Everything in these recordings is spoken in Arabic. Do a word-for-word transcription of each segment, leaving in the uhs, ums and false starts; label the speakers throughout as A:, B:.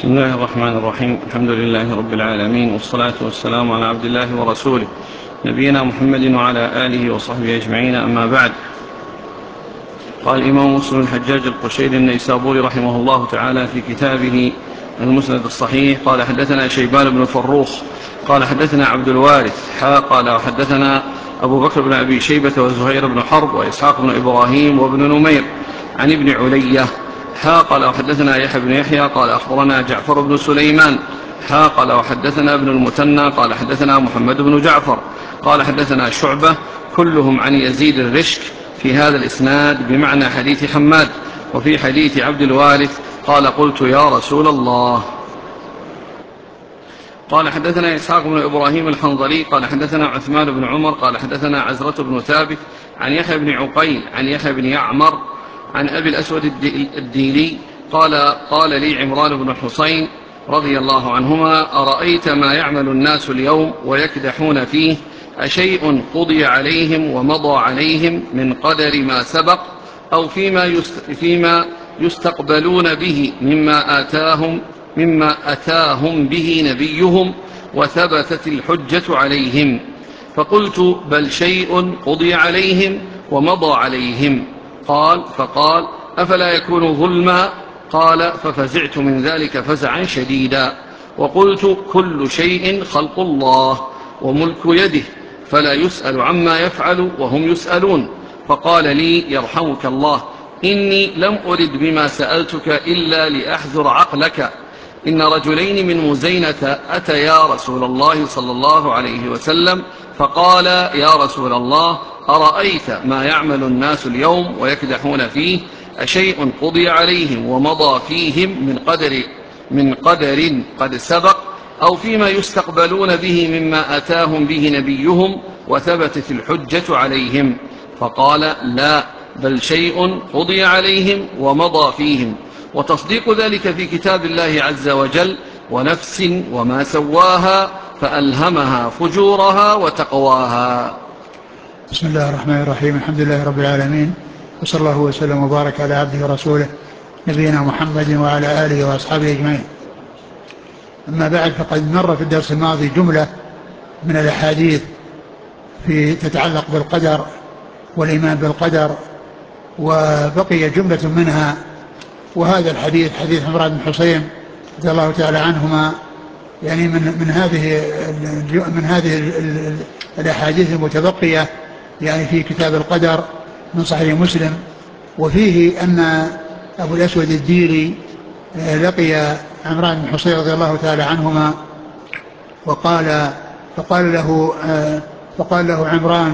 A: بسم الله الرحمن الرحيم. الحمد لله رب العالمين، والصلاة والسلام على عبد الله ورسوله نبينا محمد وعلى آله وصحبه أجمعين، أما بعد. قال الإمام مسلم الحجاج القشيري النيسابوري رحمه الله تعالى في كتابه المسند الصحيح قال حدثنا شيبان بن فروخ قال حدثنا عبد الوارث حا قال وحدثنا أبو بكر بن أبي شيبة وزهير بن حرب وإسحاق بن إبراهيم وابن نمير عن ابن علية حا قال وحدثنا يحيى بن يحيى قال أخبرنا جعفر بن سليمان حا قال وحدثنا ابن المثنى قال حدثنا محمد بن جعفر قال حدثنا شعبة كلهم عن يزيد الرشك في هذا الإسناد بمعنى حديث حماد. وفي حديث عبد الوارث قال قلت يا رسول الله. قال حدثنا إسحاق بن إبراهيم الحنظلي قال حدثنا عثمان بن عمر قال حدثنا عزرة بن ثابت عن يحيى بن عقيل عن يحيى بن يعمر عن أبي الأسود الديلي قال قال لي عمران بن الحصين رضي الله عنهما أرأيت ما يعمل الناس اليوم ويكدحون فيه أشيء قضي عليهم ومضى عليهم من قدر ما سبق أو فيما, فيما يستقبلون به مما آتاهم, مما أتاهم به نبيهم وثبتت الحجة عليهم؟ فقلت بل شيء قضي عليهم ومضى عليهم. قال فقال أفلا يكون ظلما؟ قال ففزعت من ذلك فزعا شديدا وقلت كل شيء خلق الله وملك يده فلا يسأل عما يفعل وهم يسألون. فقال لي يرحمك الله إني لم أرد بما سألتك إلا لأحذر عقلك. إن رجلين من مزينة أتيا رسول الله صلى الله عليه وسلم فقال يا رسول الله أرأيت ما يعمل الناس اليوم ويكدحون فيه أشيء قضي عليهم ومضى فيهم من قدر, من قدر قد سبق أو فيما يستقبلون به مما أتاهم به نبيهم وثبتت الحجة عليهم؟ فقال لا بل شيء قضي عليهم ومضى فيهم، وتصديق ذلك في كتاب الله عز وجل ونفس وما سواها فألهمها فجورها وتقواها.
B: بسم الله الرحمن الرحيم. الحمد لله رب العالمين، وصلى الله وسلم وبارك على عبده ورسوله نبينا محمد وعلى آله وأصحابه أجمعين. أما بعد، فقد مر في الدرس الماضي جملة من الأحاديث في تتعلق بالقدر والإيمان بالقدر، وبقي جملة منها، وهذا الحديث حديث عمران بن حصين رضي الله تعالى عنهما، يعني من من هذه من هذه الأحاديث المتبقية يعني في كتاب القدر من صحيح مسلم. وفيه أن أبو الأسود الديلي لقي عمران بن حصين رضي الله تعالى عنهما وقال فقال له فقال له عمران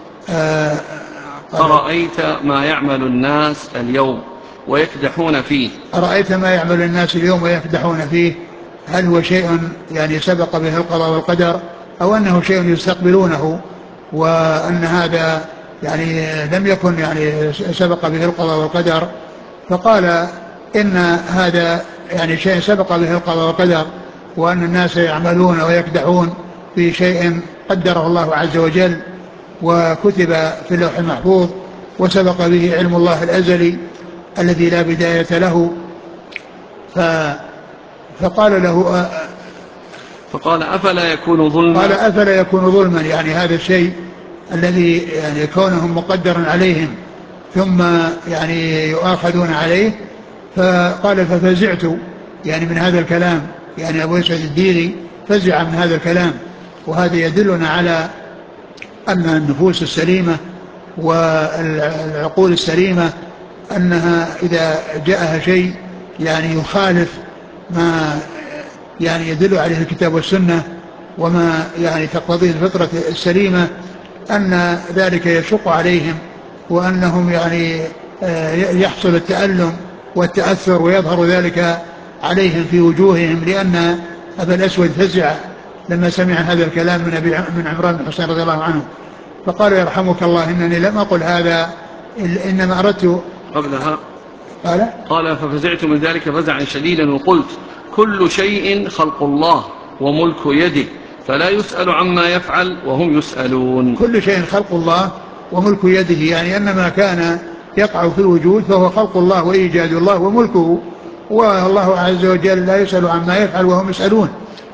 A: أرأيت ما يعمل الناس اليوم ويكدحون فيه
B: أرأيت ما يعمل الناس اليوم ويكدحون فيه هل هو شيء يعني سبق به القضاء والقدر أو أنه شيء يستقبلونه، وأن هذا يعني لم يكن يعني سبق به القضاء والقدر؟ فقال إن هذا يعني شيء سبق به القضاء والقدر، وأن الناس يعملون ويكدحون في شيء قدره الله عز وجل وكتب في اللوح المحفوظ وسبق به علم الله الأزلي الذي لا بداية له. ف فقال له
A: فقال أفلا يكون ظلما؟
B: قال أفلا يكون ظلما، يعني هذا الشيء الذي يعني كونهم مقدرا عليهم ثم يعني يؤاخذون عليه. فقال ففزعت يعني من هذا الكلام، يعني أبو يسعد الديلي فزع من هذا الكلام. وهذا يدلنا على أن النفوس السليمة والعقول السليمة أنها إذا جاءها شيء يعني يخالف ما يعني يدل عليه الكتاب والسنة وما يعني تقتضيه الفطرة السليمة، أن ذلك يشق عليهم، وأنهم يعني يحصل التألم والتأثر ويظهر ذلك عليهم في وجوههم، لأن أبا الأسود فزع لما سمع هذا الكلام من, أبي من عمران بن حصين رضي الله عنه. فقال يرحمك الله إنني لم أقل هذا، إنما أردت
A: قبلها
B: قال
A: قال ففزعت من ذلك فزعا شديدا وقلت كل شيء خلق الله وملك يده فلا يسأل عما يفعل وهم يسألون.
B: كل شيء خلق الله وملك يده، يعني أن ما كان يقع في الوجود فهو خلق الله وإيجاد الله وملكه، والله عز وجل لا يسأل عما يفعل وهم يسألون.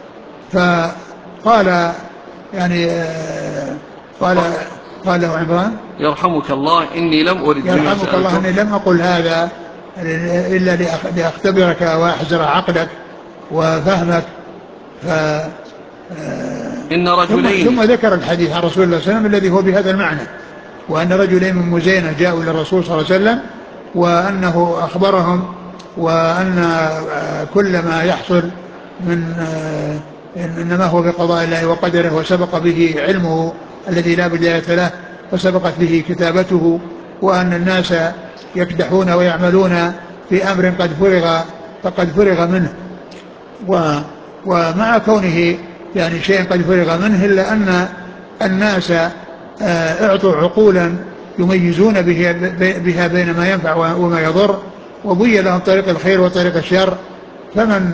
B: فقال يعني قال قال له عمران
A: يرحمك الله إني لم أرد
B: يرحمك الله إني لم أقل هذا إلا لأختبرك وأحزر عقلك وفهمك. ف
A: إن رجلين
B: ثم ذكر الحديث عن رسول الله صلى الله عليه وسلم الذي هو بهذا المعنى، وأن رجلين من مزينة جاءوا إلى الرسول صلى الله عليه وسلم وأنه أخبرهم وأن كل ما يحصل من إنما هو بقضاء الله وقدره وسبق به علمه الذي لا بداية له وسبقت به كتابته، وأن الناس يكدحون ويعملون في أمر قد فرغ فقد فرغ منه. ومع كونه يعني شيء قد فرغ منه إلا أن الناس اعطوا عقولا يميزون بها بين ما ينفع وما يضر، وبين لهم طريق الخير وطريق الشر، فمن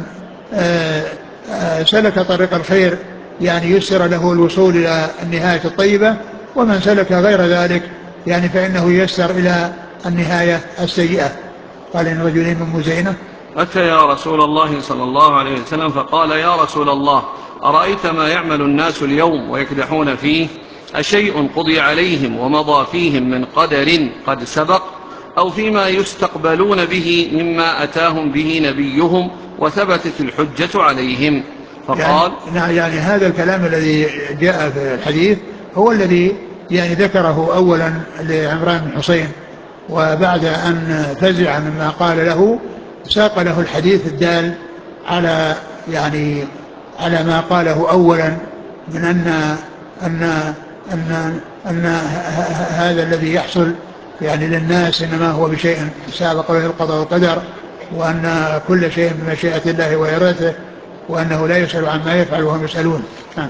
B: سلك طريق الخير يعني يسر له الوصول إلى النهاية الطيبة، ومن سلك غير ذلك يعني فإنه يسر إلى النهاية السيئة. قال إن رجلين من مزينة
A: أتى يا رسول الله صلى الله عليه وسلم فقال يا رسول الله أرأيت ما يعمل الناس اليوم ويكدحون فيه أشيء قضي عليهم ومضى فيهم من قدر قد سبق أو فيما يستقبلون به مما أتاهم به نبيهم وثبتت الحجة عليهم؟ فقال
B: يعني, يعني هذا الكلام الذي جاء في الحديث هو الذي يعني ذكره أولا لعمران بن حسين، وبعد أن فزع مما قال له ساق له الحديث الدال على يعني على ما قاله أولا من أن أن أن أن هذا الذي يحصل يعني للناس إنما هو بشيء سابق له القضاء والقدر، وأن كل شيء بمشيئة الله وإرادته، وأنه لا يسأل عما يفعل وهم يسألون.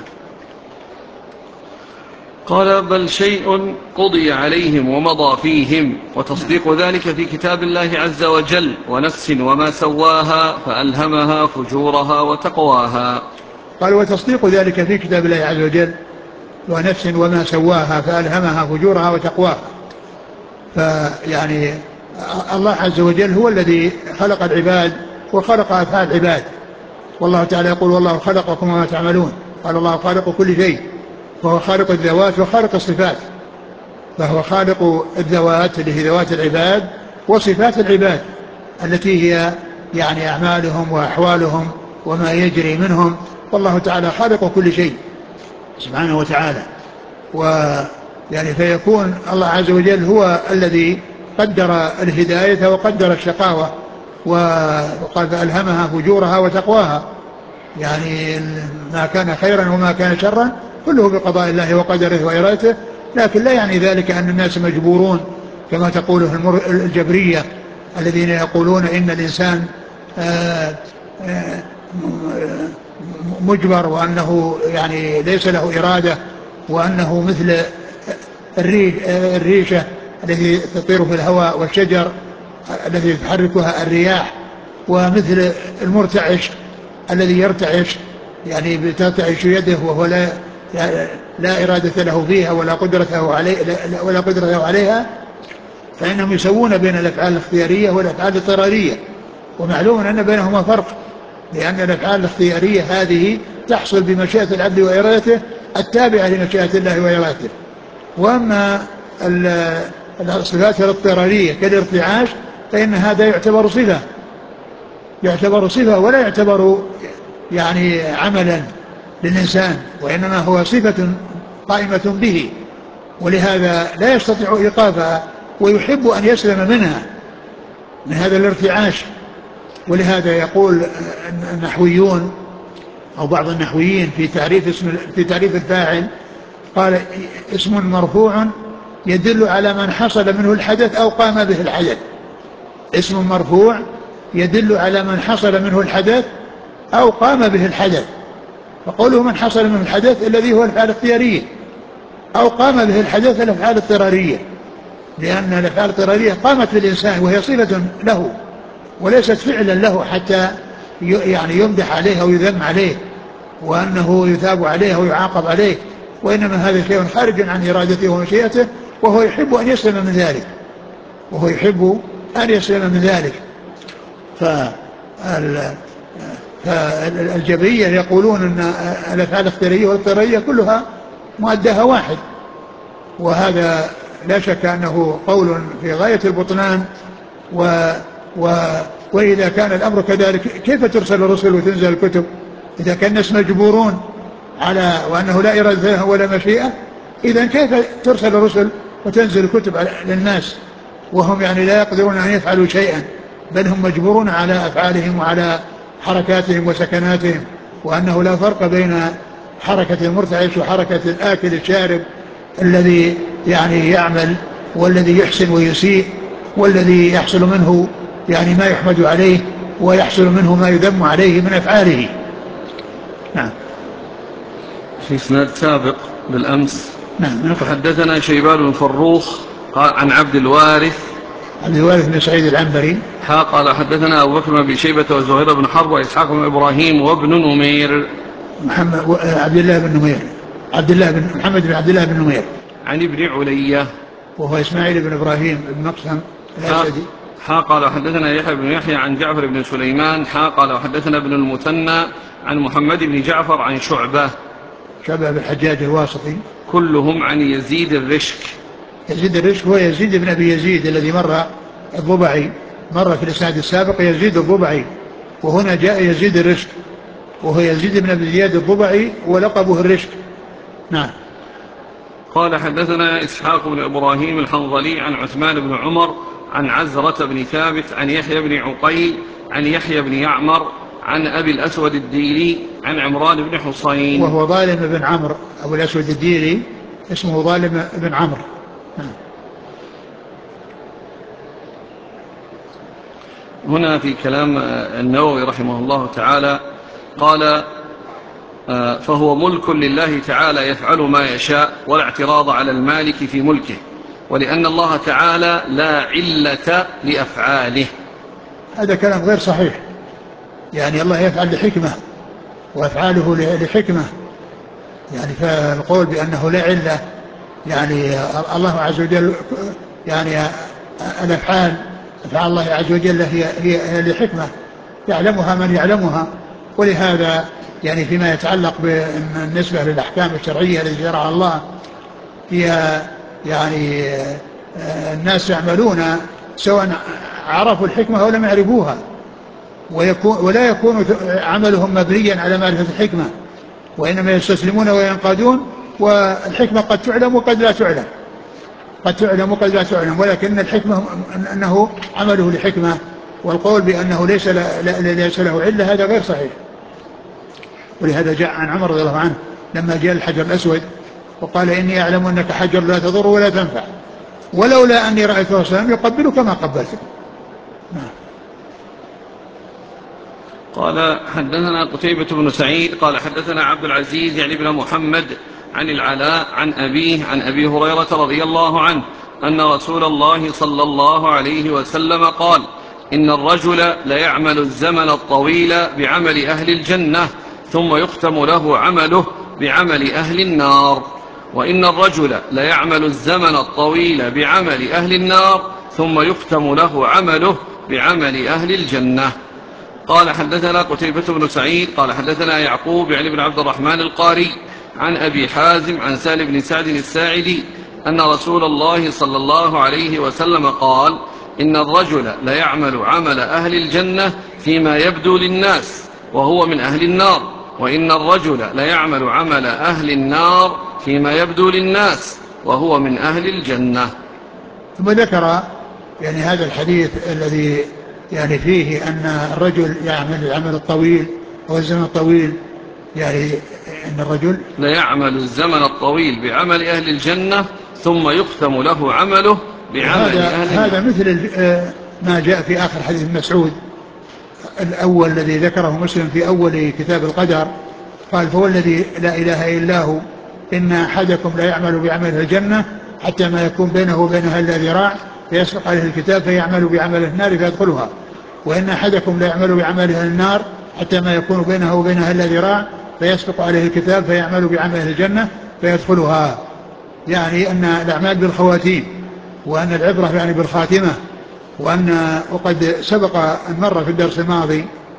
A: قال بل شيء قضي عليهم ومضى فيهم، وتصديق ذلك في كتاب الله عز وجل، ونفس وما سواها فألهمها فجورها وتقواها.
B: قال وتصديق ذلك في كتاب الله عز وجل، ونفس وما سواها فألهمها فجورها وتقواها. فيعني الله عز وجل هو الذي خلق العباد وخلق أفعال العباد، والله تعالى يقول والله خلقكم وما تعملون. قال الله خالق كل شيء، فهو خالق الذوات وخالق الصفات، فهو خالق الذوات اللي هي ذوات العباد وصفات العباد التي هي يعني أعمالهم وأحوالهم وما يجري منهم، والله تعالى خالق كل شيء سبحانه وتعالى. ويعني فيكون الله عز وجل هو الذي قدر الهداية وقدر الشقاوة، وقال فألهمها فجورها وتقواها، يعني ما كان خيرا وما كان شرا كله بقضاء الله وقدره وإرادته، لكن لا يعني ذلك أن الناس مجبورون كما تقوله الجبرية الذين يقولون إن الإنسان مجبر، وأنه يعني ليس له إرادة، وأنه مثل الريشة التي تطير في الهواء والشجر الذي تحركها الرياح، ومثل المرتعش الذي يرتعش يعني بترتعش يده وهو لا لا إرادة له فيها ولا قدرته عليه ولا قدرته عليها، فإنهم يسوون بين الأفعال الاختيارية والأفعال الاضطرارية، ومعلوم أن بينهما فرق، لأن الأفعال الاختيارية هذه تحصل بمشيئة العبد وإرادته التابعة لمشيئة الله وإرادته، وأما الصفات الاضطرارية كالارتعاش فإن هذا يعتبر صفة يعتبر صفة ولا يعتبر يعني عملا للإنسان، وإنما هو صفة قائمة به، ولهذا لا يستطيع إيقافها ويحب أن يسلم منها من هذا الارتعاش. ولهذا يقول النحويون أو بعض النحويين في تعريف اسم في تعريف الفاعل قال اسم مرفوع يدل على من حصل منه الحدث أو قام به الحدث. اسم مرفوع يدل على من حصل منه الحدث أو قام به الحدث، فقوله من حصل منه الحدث الذي هو الأفعال الاختيارية، أو قام به الحدث الأفعال الاضطرارية، لأن الأفعال الاضطرارية قامت بالإنسان وهي صفة له وليست فعلا له حتى يعني يمدح عليه أو يذم عليه وأنه يثاب عليه أو يعاقب عليه، وإنما هذا شيء خارج عن إرادته ومشيئته، وهو يحب أن يسلم من ذلك وهو يحب أن يسلم من ذلك. ف فالجبرية يقولون أن الأفعال الاختيارية والاضطرارية كلها مؤداها واحد، وهذا لا شك أنه قول في غاية البطلان. و و وإذا كان الأمر كذلك كيف ترسل الرسل وتنزل الكتب إذا كان الناس مجبورون على وأنه لا إرادة لهم ولا مشيئة؟ إذا كيف ترسل الرسل وتنزل الكتب للناس وهم يعني لا يقدرون أن يفعلوا شيئا، بل هم مجبورون على أفعالهم وعلى حركاتهم وسكناتهم، وأنه لا فرق بين حركة المرتعش وحركة الآكل الشارب الذي يعني يعمل والذي يحسن ويسيء، والذي يحصل منه يعني ما يحمد عليه ويحصل منه ما يذم عليه من أفعاله. نعم.
A: في إسناد سابق بالأمس
B: نعم.
A: حدثنا شيبان بن فروخ عن عبد الوارث
B: عبد الوارث بن سعيد العنبري
A: حا قال حدثنا أبو بكر بن شيبة وزهير بن حرب وإسحاق بن إبراهيم وابن نمير
B: محمد عبد الله بن نمير عبد الله بن محمد بن عبد الله بن نمير
A: عن ابن علية
B: وهو إسماعيل بن إبراهيم بن مقسم الأسدي.
A: حا قال حدثنا يحيى بن يحيى عن جعفر بن سليمان حا قال حدثنا ابن المثنى عن محمد بن جعفر عن شعبة
B: شعبة بن الحجاج الواسطي
A: كلهم عن يزيد الرشك.
B: يزيد الرشك هو يزيد بن أبي يزيد الذي مر الضبعي، مر في الإسناد السابق يزيد الضبعي، وهنا جاء يزيد الرشك وهو يزيد بن أبي زياد الضبعي ولقبه الرشك. نعم.
A: قال حدثنا إسحاق بن إبراهيم الحنظلي عن عثمان بن عمر عن عزرة بن ثابت عن يحيى بن عقيل عن يحيى بن يعمر عن أبي الأسود الديلي عن عمران بن حصين
B: وهو ظالم بن عمرو. أبو الأسود الديلي اسمه ظالم بن عمرو.
A: هنا في كلام النووي رحمه الله تعالى قال فهو ملك لله تعالى يفعل ما يشاء ولا اعتراض على المالك في ملكه، ولأن الله تعالى لا علة لأفعاله.
B: هذا كلام غير صحيح، يعني الله يفعل لحكمة وأفعاله لحكمة، يعني فالقول بأنه لا علة، يعني الله عز وجل يعني الأفعال أفعال الله عز وجل هي, هي لحكمة يعلمها من يعلمها. ولهذا يعني فيما يتعلق بالنسبة للأحكام الشرعية التي شرعها الله هي يعني الناس يعملون سواء عرفوا الحكمة أو لم يعرفوها، ويكون ولا يكون عملهم مبنيا على معرفة الحكمة، وإنما يستسلمون وينقادون، والحكمة قد تعلم وقد لا تعلم قد تعلم وقد لا تعلم ولكن الحكمة أنه عمله لحكمة، والقول بأنه ليس ليس له علة هذا غير صحيح. ولهذا جاء عن عمر رضي الله عنه لما جاء الحجر الأسود وقال إني أعلم أنك حجر لا تضر ولا تنفع، ولولا أني رأيت الله صلى الله عليه وسلم يقبلك ما قبلتك.
A: قال حدثنا قتيبة بن سعيد قال حدثنا عبد العزيز يعني بن محمد عن العلاء عن أبيه عن أبي هريرة رضي الله عنه أن رسول الله صلى الله عليه وسلم قال إن الرجل ليعمل الزمن الطويل بعمل أهل الجنة ثم يختم له عمله بعمل أهل النار، وإن الرجل ليعمل الزمن الطويل بعمل أهل النار ثم يختم له عمله بعمل أهل الجنة. قال حدثنا قتيبة بن سعيد قال حدثنا يعقوب يعني بن عبد الرحمن القاري عن أبي حازم عن سالم بن سعد الساعدي أن رسول الله صلى الله عليه وسلم قال إن الرجل ليعمل عمل أهل الجنة فيما يبدو للناس وهو من أهل النار، وإن الرجل ليعمل عمل أهل النار فيما يبدو للناس وهو من أهل الجنة.
B: ثم ذكر يعني هذا الحديث الذي يعني فيه أن الرجل يعمل العمل الطويل أو الزمن الطويل، يعني أن الرجل
A: لا يعمل الزمن الطويل بعمل أهل الجنة ثم يختم له عمله بعمل أهل النار.
B: هذا مثل ما جاء في آخر حديث مسعود الأول الذي ذكره مسلم في أول كتاب القدر، قال فهو الذي لا إله إلا هو إن أحدكم لا يعمل بعمل الجنة حتى ما يكون بينه وبينها إلا ذراع فيسبق عليه الكتاب فيعمل بعمل النار فيدخلها، وإن أحدكم لا يعمل بعمل النار حتى ما يكون بينه وبينها إلا ذراع فيسبق عليه الكتاب فيعمل بعمل الجنة فيدخلها. يعني أن الأعمال بالخواتيم، وأن العبرة يعني بالخاتمة، وأن وقد سبق أن مر في الدرس الماضي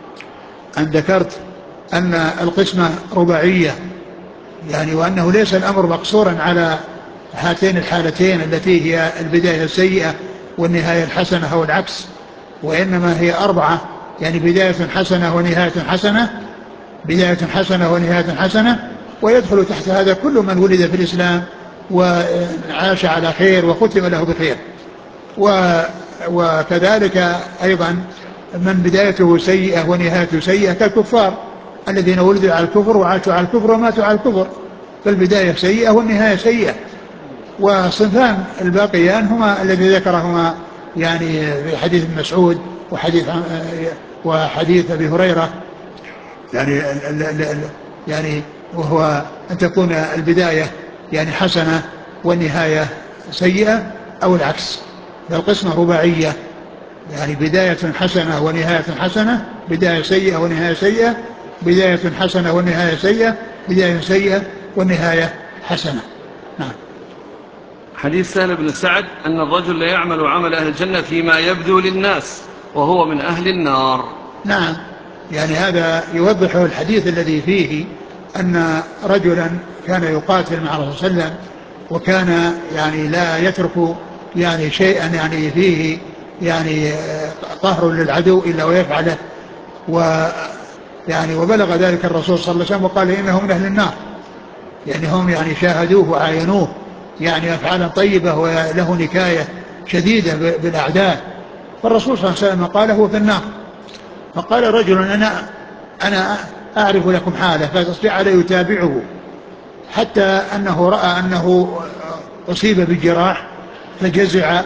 B: أن ذكرت أن القسمة رباعية، يعني وأنه ليس الأمر مقصورا على هاتين الحالتين التي هي البداية السيئة والنهاية الحسنة أو العكس، وإنما هي أربعة، يعني بداية حسنة ونهاية حسنة، بداية حسنة ونهاية حسنة، ويدخل تحت هذا كل من ولد في الإسلام وعاش على خير وختم له بخير. وكذلك أيضا من بدايته سيئة ونهايته سيئة كالكفار الذين ولدوا على الكفر وعاشوا على الكفر وماتوا على الكفر، فالبداية سيئة والنهاية سيئة. والصنفان الباقيان هما الذي ذكرهما يعني في حديث مسعود وحديث وحديث أبي هريرة، يعني يعني وهو أن تكون البداية يعني حسنة والنهاية سيئة أو العكس. فالقسمة رباعية، يعني بداية حسنة ونهاية حسنة، بداية سيئة ونهاية سيئة، بداية حسنة والنهاية سيئة، بداية سيئة والنهاية حسنة. نعم.
A: حديث سهل بن سعد أن الرجل لا يعمل عمل أهل الجنة فيما يبدو للناس وهو من أهل النار.
B: نعم، يعني هذا يوضح الحديث الذي فيه أن رجلا كان يقاتل مع الرسول صلى الله عليه وسلم، وكان يعني لا يترك يعني شيئا يعني فيه يعني قهر للعدو إلا ويفعله، ويعني وبلغ ذلك الرسول صلى الله عليه وسلم وقال إنه من أهل النار، يعني هم يعني شاهدوه وعاينوه يعني أفعالا طيبة وله نكاية شديدة بالأعداء، فالرسول صلى الله عليه وسلم قال هو في النار. فقال رجل أنا أنا أعرف لكم حالة، فجعل يتابعه حتى أنه رأى أنه أصيب بالجراح فجزع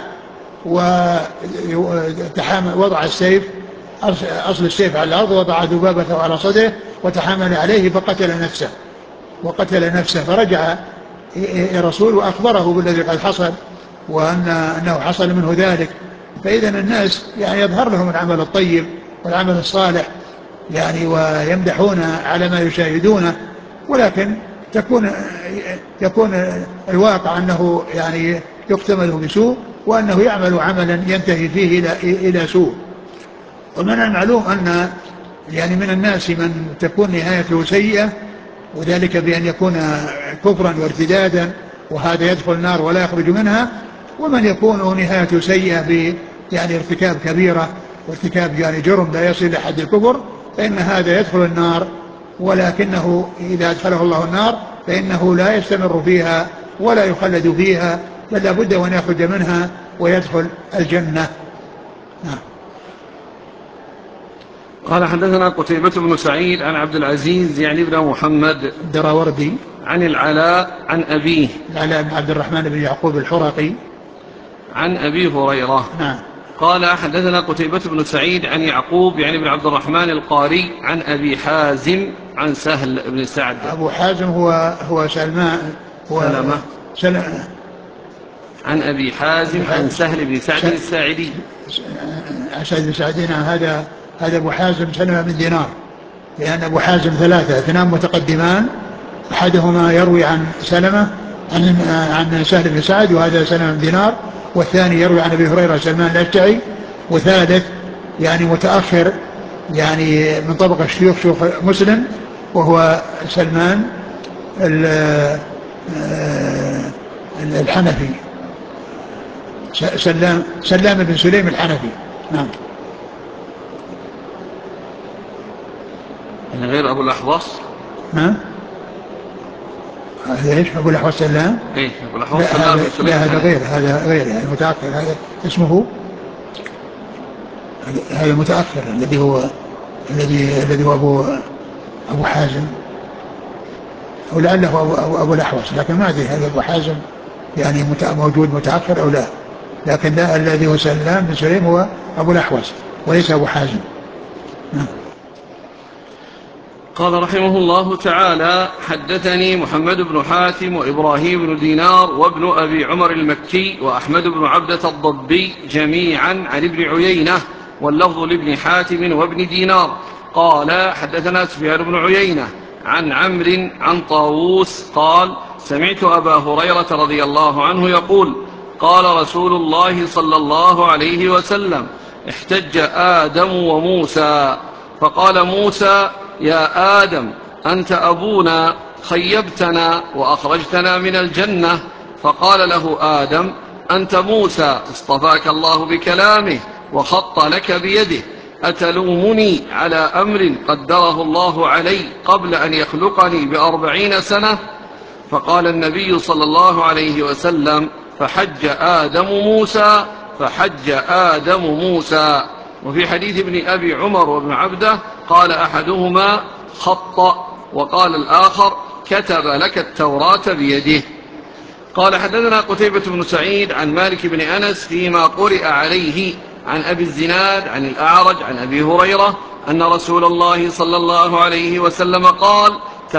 B: وتحامل، وضع السيف أصل السيف على الأرض، وضع ذبابته على صدره وتحامل عليه فقتل نفسه وقتل نفسه فرجع الرسول وأخبره بالذي قد حصل وأن أنه حصل منه ذلك. فإذا الناس يعني يظهر لهم العمل الطيب والعمل الصالح يعني ويمدحون على ما يشاهدونه، ولكن تكون يكون الواقع أنه يعني يكتمل بسوء وأنه يعمل عملا ينتهي فيه إلى إلى سوء. ومن المعلوم أن يعني من الناس من تكون نهايته سيئة، وذلك بأن يكون كفرا وارتدادا وهذا يدخل النار ولا يخرج منها، ومن يكون نهايته سيئة ب يعني ارتكاب كبيرة وارتكاب يعني جرم لا يصل إلى حد الكفر، فإن هذا يدخل النار، ولكنه إذا أدخله الله النار فإنه لا يستمر فيها ولا يخلد فيها، بل لابد وأن يخرج منها ويدخل الجنة. نعم.
A: قال حدثنا قتيبة بن سعيد عن عبد العزيز يعني بن محمد
B: الدراوردي
A: عن العلاء عن أبيه
B: العلاء بن عبد الرحمن بن يعقوب الحرقي
A: عن أبي هريرة.
B: نعم.
A: قال حدثنا قتيبة بن سعيد عن يعقوب يعني بن عبد الرحمن القاري عن أبي حازم عن سهل بن سعد.
B: أبو حازم هو هو سلمان هو
A: سلمة
B: سل...
A: عن أبي حازم عن سهل بن سعد الساعدي.
B: سعد بن سعد هذا هذا أبو حازم سلمة بن دينار، لأن أبو حازم ثلاثة، اثنان متقدمان أحدهما يروي عن سلمة عن عن سهل بن سعد وهذا سلمة بن دينار، والثاني يروي عن أبي هريرة سلمان الأشجعي، وثالث يعني متأخر يعني من طبقة شيوخ شيوخ مسلم وهو سلمان الحنفي، سلام سلام بن سليم الحنفي. نعم.
A: غير أبو الأحوص.
B: نعم. هذا ايش ابو الاحوص سلام؟
A: ايه ابو الاحوص سلام بن سليم.
B: لا هذا غير هذا غير يعني متاخر، هذا اسمه هذا متاخر الذي هو الذي الذي هو ابو ابو حازم، او لعله ابو ابو, أبو الاحوص، لكن ما ادري هل ابو حازم يعني موجود متاخر او لا، لكن لا الذي هو سلام بن سليم هو ابو الاحوص وليس ابو حازم. نعم.
A: قال رحمه الله تعالى حدثني محمد بن حاتم وإبراهيم بن دينار وابن أبي عمر المكي وأحمد بن عبدة الضبي جميعا عن ابن عيينة، واللفظ لابن حاتم وابن دينار. قال حدثنا سفيان بن عيينة عن عمرو عن طاووس قال سمعت أبا هريرة رضي الله عنه يقول قال رسول الله صلى الله عليه وسلم احتج آدم وموسى فقال موسى: يا آدم أنت أبونا، خيبتنا وأخرجتنا من الجنة. فقال له آدم: أنت موسى اصطفاك الله بكلامه وخط لك بيده، أتلومني على أمر قدره الله علي قبل أن يخلقني بأربعين سنة؟ فقال النبي صلى الله عليه وسلم: فحج آدم موسى فحج آدم موسى. وفي حديث ابن أبي عمر وابن عبده قال أحدهما: خط، وقال الآخر: كتب لك التوراة بيده. قال حدثنا قتيبة بن سعيد عن مالك بن أنس فيما قرئ عليه عن أبي الزناد عن الأعرج عن أبي هريرة أن رسول الله صلى الله عليه وسلم قال: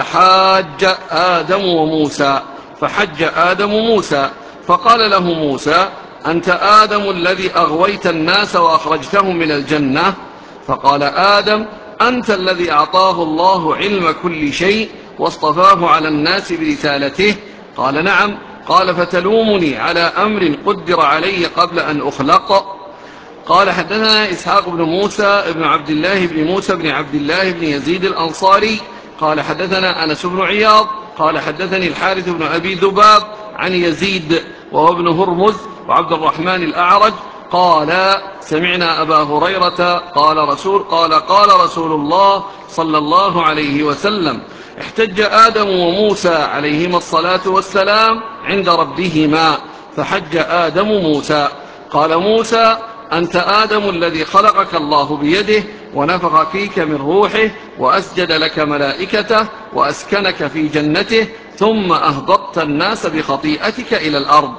A: تحاج آدم وموسى فحج آدم موسى، فقال له موسى: أنت آدم الذي أغويت الناس وأخرجتهم من الجنة؟ فقال آدم: أنت الذي أعطاه الله علم كل شيء واصطفاه على الناس برسالته؟ قال: نعم. قال: فتلومني على أمر قدر علي قبل أن أخلق؟ قال حدثنا إسحاق بن موسى بن عبد الله بن موسى بن عبد الله بن يزيد الأنصاري قال حدثنا أنس بن عياض قال حدثني الحارث بن أبي ذباب عن يزيد وهو ابن هرمز وعبد الرحمن الأعرج قال: سمعنا أبا هريرة قال رسول قال قال رسول الله صلى الله عليه وسلم: احتج آدم وموسى عليهما الصلاة والسلام عند ربهما فحج آدم موسى. قال موسى: أنت آدم الذي خلقك الله بيده ونفخ فيك من روحه وأسجد لك ملائكته وأسكنك في جنته، ثم أهبطت الناس بخطيئتك إلى الأرض.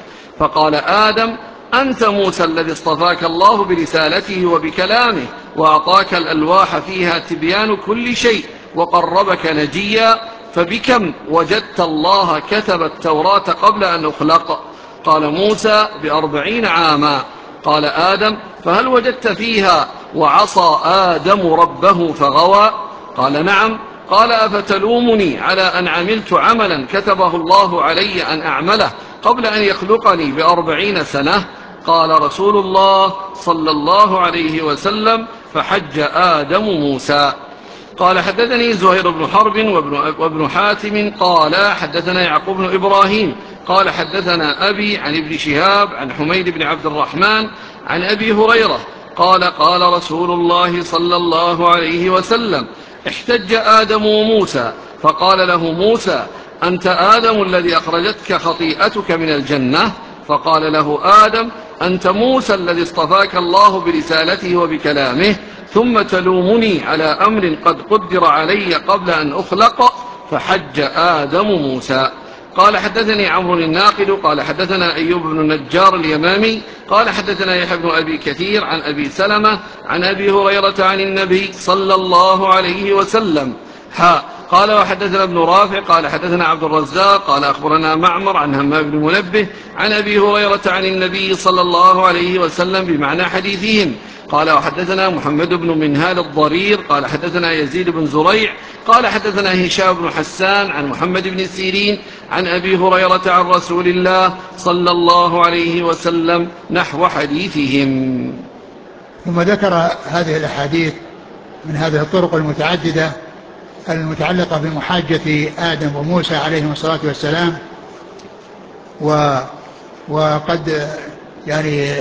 A: فقال آدم: أنت موسى الذي اصطفاك الله برسالته وبكلامه وأعطاك الألواح فيها تبيان كل شيء وقربك نجيا، فبكم وجدت الله كتب التوراة قبل أن أخلق؟ قال موسى: بأربعين عاما. قال آدم: فهل وجدت فيها وعصى آدم ربه فغوى؟ قال: نعم. قال: أفتلومني على أن عملت عملا كتبه الله علي أن أعمله قبل أن يخلقني بأربعين سنة؟ قال رسول الله صلى الله عليه وسلم: فحج آدم موسى. قال حدثني زهير بن حرب وابن, وابن حاتم قال حدثنا يعقوب بن إبراهيم قال حدثنا أبي عن ابن شهاب عن حميد بن عبد الرحمن عن أبي هريرة قال: قال رسول الله صلى الله عليه وسلم: احتج آدم وموسى فقال له موسى: أنت آدم الذي أخرجتك خطيئتك من الجنة؟ فقال له آدم: أنت موسى الذي اصطفاك الله برسالته وبكلامه، ثم تلومني على أمر قد قدر علي قبل أن أخلق؟ فحج آدم موسى. قال حدثني عمرو الناقد قال حدثنا أيوب بن النجار اليمامي قال حدثنا يحيى بن أبي كثير عن أبي سلمة عن أبي هريرة عن النبي صلى الله عليه وسلم. ها قال وحدثنا ابن رافع قال حدثنا عبد الرزاق قال أخبرنا معمر عن همام بن منبه عن أبي هريرة عن النبي صلى الله عليه وسلم بمعنى حديثهم. قال وحدثنا محمد بن منهال الضرير قال حدثنا يزيد بن زريع قال حدثنا هشام بن حسان عن محمد بن سيرين عن أبي هريرة عن رسول الله صلى الله عليه وسلم نحو حديثهم.
B: ثم ذكر هذه الأحاديث من هذه الطرق المتعددة المتعلقة بمحاجة آدم وموسى عليهم الصلاة والسلام، و وقد يعني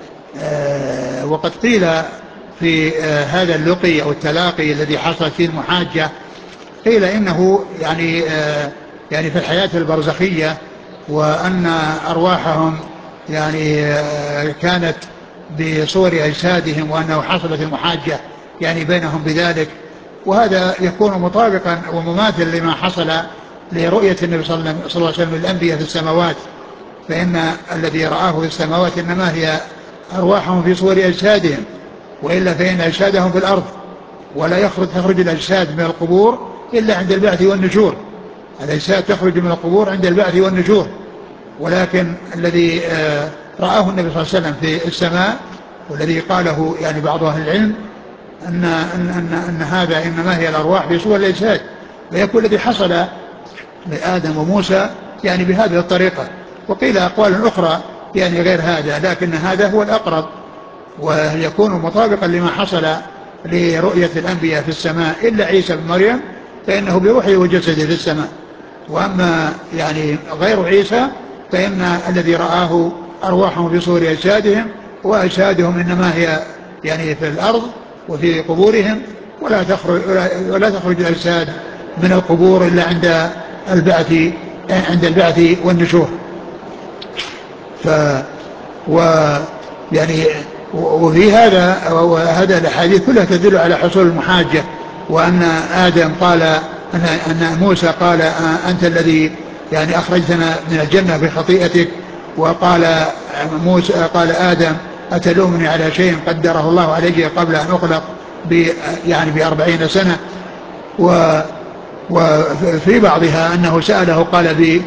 B: آه وقد قيل في آه هذا اللقي أو التلاقي الذي حصل فيه المحاجة، قيل إنه يعني آه يعني في الحياة البرزخية، وأن أرواحهم يعني آه كانت بصور أجسادهم، وأنه حصلت المحاجة يعني بينهم بذلك. وهذا يكون مطابقا ومماثل لما حصل لرؤية النبي صلى الله عليه وسلم للأنبياء في السماوات، فإن الذي رآه في السماوات إنما هي أرواحهم في صور أجسادهم، وإلا فإن أجسادهم في الأرض، ولا يخرج تخرج الأجساد من القبور إلا عند البعث والنشور. الأجساد تخرج من القبور عند البعث والنشور، ولكن الذي رآه النبي صلى الله عليه وسلم في السماء، والذي قاله يعني بعض أهل العلم أن, أن, أن, أن هذا إنما هي الأرواح في صور الأجساد، ويكون الذي حصل لآدم وموسى يعني بهذه الطريقة. وقيل أقوال أخرى يعني غير هذا، لكن هذا هو الأقرب ويكون مطابقا لما حصل لرؤية الأنبياء في السماء إلا عيسى بن مريم فإنه بروحه وجسده في السماء. وأما يعني غير عيسى فإن الذي رآه أرواحهم في صور أجسادهم، وأجسادهم إنما هي يعني في الأرض وفي قبورهم، ولا تخرج, ولا تخرج الأجساد من القبور إلا عند البعث عند البعث والنشور. ف و يعني وفي هذا وهذا الأحاديث كلها تدل على حصول المحاجة، وأن آدم قال أن, أن موسى قال أنت الذي يعني أخرجتنا من الجنة بخطيئتك، وقال موسى قال آدم أتلومني على شيء قدره الله علي قبل أن أخلق يعني بأربعين سنة. و وفي بعضها أنه سأله قال ب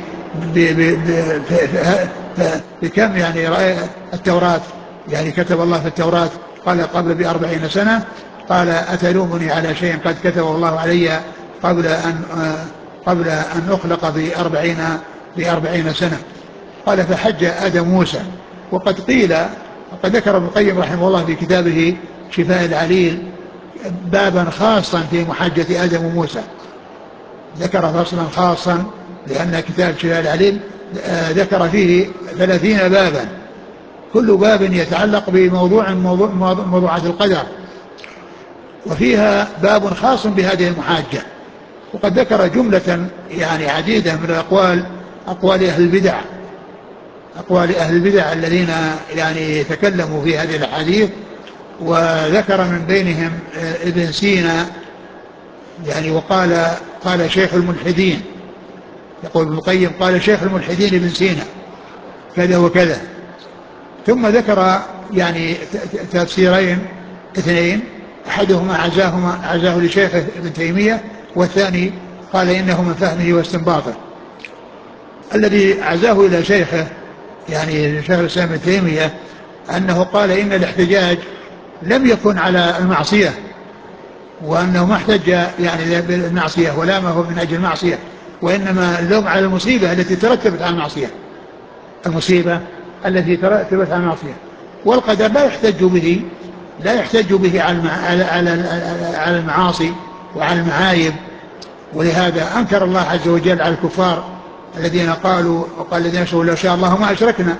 B: بكم يعني التوراة يعني كتب الله في التوراة، قال قبل بأربعين سنة. قال أتلومني على شيء قد كتبه الله علي قبل أن قبل أن أخلق بأربعين بأربعين سنة. قال فحج آدم موسى. وقد قيل وقد ذكر ابن القيم رحمه الله في كتابه شفاء العليل بابا خاصا في محجة آدم وموسى، ذكر فصلا خاصا لأن كتاب شفاء العليل ذكر فيه ثلاثين بابا، كل باب يتعلق بموضوع موضوع موضوعات القدر، وفيها باب خاص بهذه المحاجة. وقد ذكر جملة يعني عديدة من الأقوال، أقوال أهل البدع أقوال أهل البدع الذين يعني تكلموا في هذه الأحاديث، وذكر من بينهم ابن سينا يعني وقال قال شيخ الملحدين، يقول ابن القيم قال شيخ الملحدين ابن سينا كذا وكذا. ثم ذكر يعني تفسيرين اثنين، أحدهما عزاهما عزاه لشيخه ابن تيمية، والثاني قال إنه من فهمه واستنباطه. الذي عزاه إلى شيخه يعني شيخ الإسلام ابن تيمية أنه قال إن الاحتجاج لم يكن على المعصية، وأنه ما احتج يعني بالمعصية ولا ما هو من أجل المعصية، وإنما اللوم على المصيبة التي ترتبت على المعصية، المصيبة التي ترتبت على المعصية. والقدر لا يحتج به لا يحتج به على على المعاصي وعلى المعايب. ولهذا أنكر الله عز وجل على الكفار الذين قالوا وقال الذين أشركوا لو شاء الله ما أشركنا،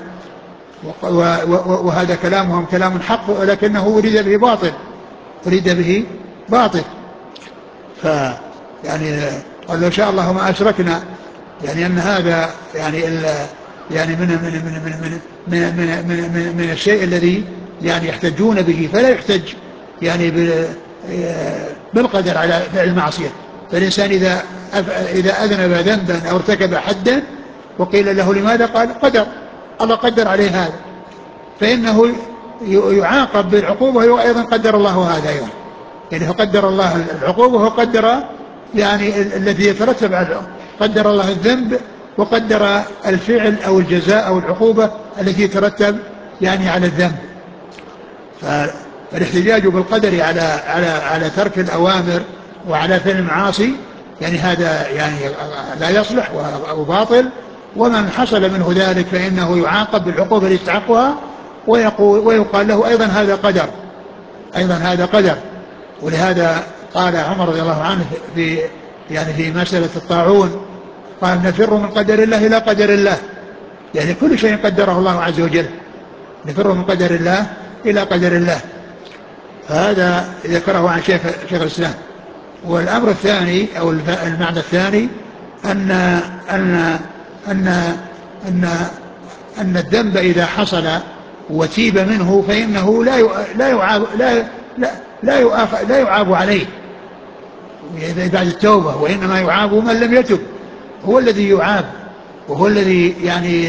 B: وهذا كلامهم كلام حق ولكنه أريد به باطل أريد به باطل ف يعني قال لو شاء الله ما أشركنا، يعني أن هذا يعني يعني من من من من من من, من, من, من الشيء الذي يعني يحتجون به، فلا يحتج يعني بالقدر على فعل المعصية. فالإنسان إذا إذا أذنب ذنبا أو ارتكب حدا وقيل له لماذا قال قدر، الله قدر عليه هذا، فإنه يعاقب بالعقوبة وأيضا قدر الله هذا أيضا، يعني قدر الله العقوبة وقدر يعني الذي يترتب على قدر الله الذنب وقدر الفعل أو الجزاء أو العقوبة التي يترتب يعني على الذنب. فالاحتجاج بالقدر على على على ترك الأوامر وعلى فعل المعاصي يعني هذا يعني لا يصلح وباطل، ومن حصل منه ذلك فإنه يعاقب بالعقوبة التي يستحقها، ويقال له أيضا هذا قدر أيضا هذا قدر. ولهذا قال عمر رضي الله عنه في يعني في مسألة الطاعون قال نفر من قدر الله إلى قدر الله، يعني كل شيء قدره الله عز وجل نفر من قدر الله إلى قدر الله. فهذا ذكره عن شيخ شيخ الإسلام. والأمر الثاني أو المعنى الثاني أن أن أن أن أن الذنب إذا حصل وتيب منه فإنه لا لا يعاب لا لا لا يعاب, لا يعاب عليه بعد التوبة، وإنما يعاب من لم يتب، هو الذي يعاب وهو الذي يعني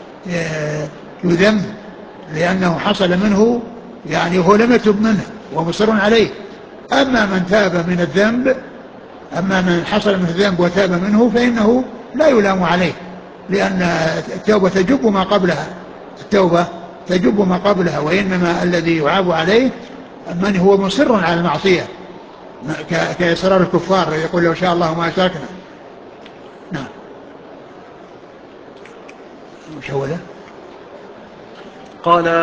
B: يذم لأنه حصل منه يعني هو لم يتب منه ومصر عليه. أما من تاب من الذنب أما من حصل من الذنب وتاب منه فإنه لا يلام عليه، لأن التوبة تجب ما قبلها التوبة تجب ما قبلها وإنما الذي يعاب عليه من هو مصر على المعصية كإصرار الكفار يقول لو شاء الله ما أشركنا. نعم.
C: قال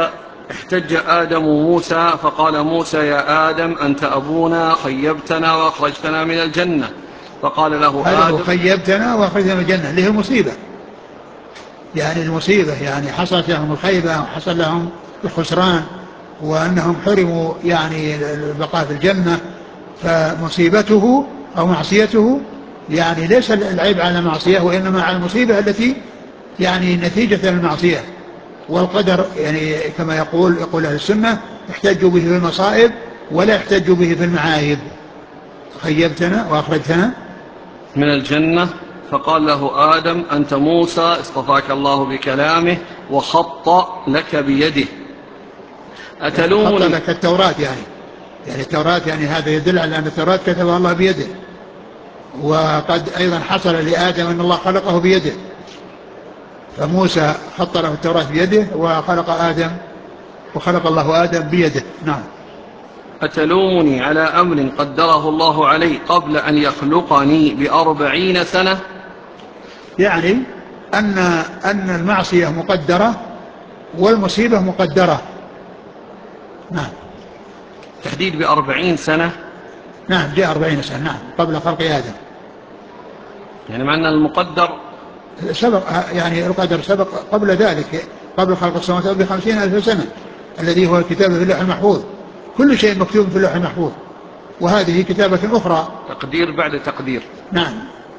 A: احتج آدم موسى فقال موسى يا آدم أنت أبونا خيبتنا وأخرجتنا من الجنة. فقال له
B: هذا
A: آدم
B: خيبتنا وأخرجتنا من الجنة اللي هي المصيبة، يعني المصيبة يعني حصلت لهم الخيبة وحصل لهم الخسران وأنهم حرموا يعني البقاء في الجنة. فمصيبته أو معصيته يعني ليس العيب على المعصية وإنما على المصيبة التي يعني نتيجة المعصية. والقدر يعني كما يقول يقول أهل السنة احتجوا به في المصائب ولا احتجوا به في المعايب. خيبتنا وأخرجتنا
A: من الجنة. فقال له آدم أنت موسى اصطفاك الله بكلامه وخط لك بيده
B: يعني خط
A: أتلومني.
B: لك التوراة يعني يعني التوراة يعني هذا يدل على أن التوراة كتبها الله بيده. وقد أيضا حصل لآدم أن الله خلقه بيده، فموسى خط له التوراة بيده وخلق آدم وخلق الله آدم بيده. نعم.
A: أتلومني على أمر قدره الله علي قبل أن يخلقني بأربعين سنة.
B: يعني أن أن المعصية مقدرة والمصيبة مقدرة. نعم.
A: تحديد بأربعين سنة.
B: نعم جاء أربعين سنة نعم قبل خلق آدم.
A: يعني معنى المقدر
B: سبق يعني القدر سبق قبل ذلك قبل خلق السماوات والأرض بخمسين ألف سنة الذي هو الكتاب في اللوح المحفوظ. كل شيء مكتوب في اللوح المحفوظ وهذه كتابة أخرى.
A: تقدير بعد تقدير.
B: نعم.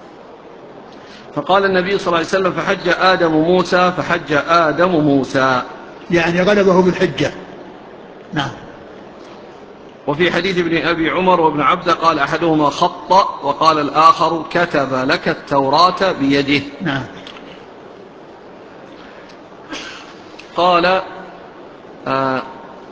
A: فقال النبي صلى الله عليه وسلم فحج آدم موسى فحج آدم موسى
B: يعني غلبه بالحجة. نعم.
A: وفي حديث ابن أبي عمر وابن عبد قال أحدهما خط وقال الآخر كتب لك التوراة بيده.
B: نعم.
A: قال آه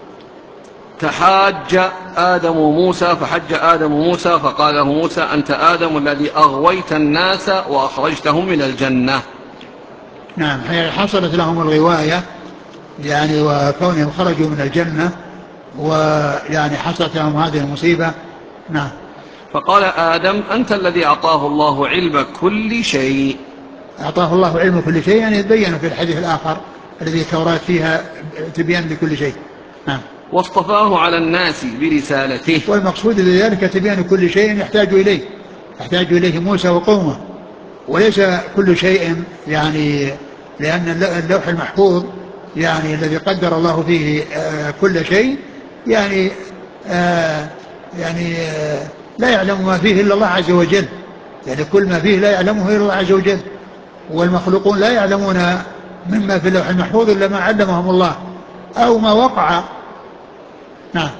A: تحاج آدم موسى فحج آدم موسى فقال له موسى أنت آدم الذي أغويت الناس وأخرجتهم من الجنة.
B: نعم حصلت لهم الغواية يعني وكونهم خرجوا من الجنة ويعني حصلت لهم هذه المصيبة. نعم.
A: فقال آدم أنت الذي أعطاه الله علم كل شيء.
B: أعطاه الله علم كل شيء يعني يتبين في الحديث الآخر الذي التوراة فيها تبيان لكل شيء. نعم.
A: واصطفاه على الناس برسالته.
B: والمقصود بذلك تبيان كل شيء يحتاج إليه يحتاج إليه موسى وقومه وليس كل شيء يعني لأن اللوح المحفوظ يعني الذي قدر الله فيه آه كل شيء يعني آه يعني آه لا يعلم ما فيه إلا الله عز وجل. يعني كل ما فيه لا يعلمه إلا الله عز وجل والمخلوقون لا يعلمون مما في اللوح المحفوظ إلا ما علمهم الله أو ما وقع. نعم.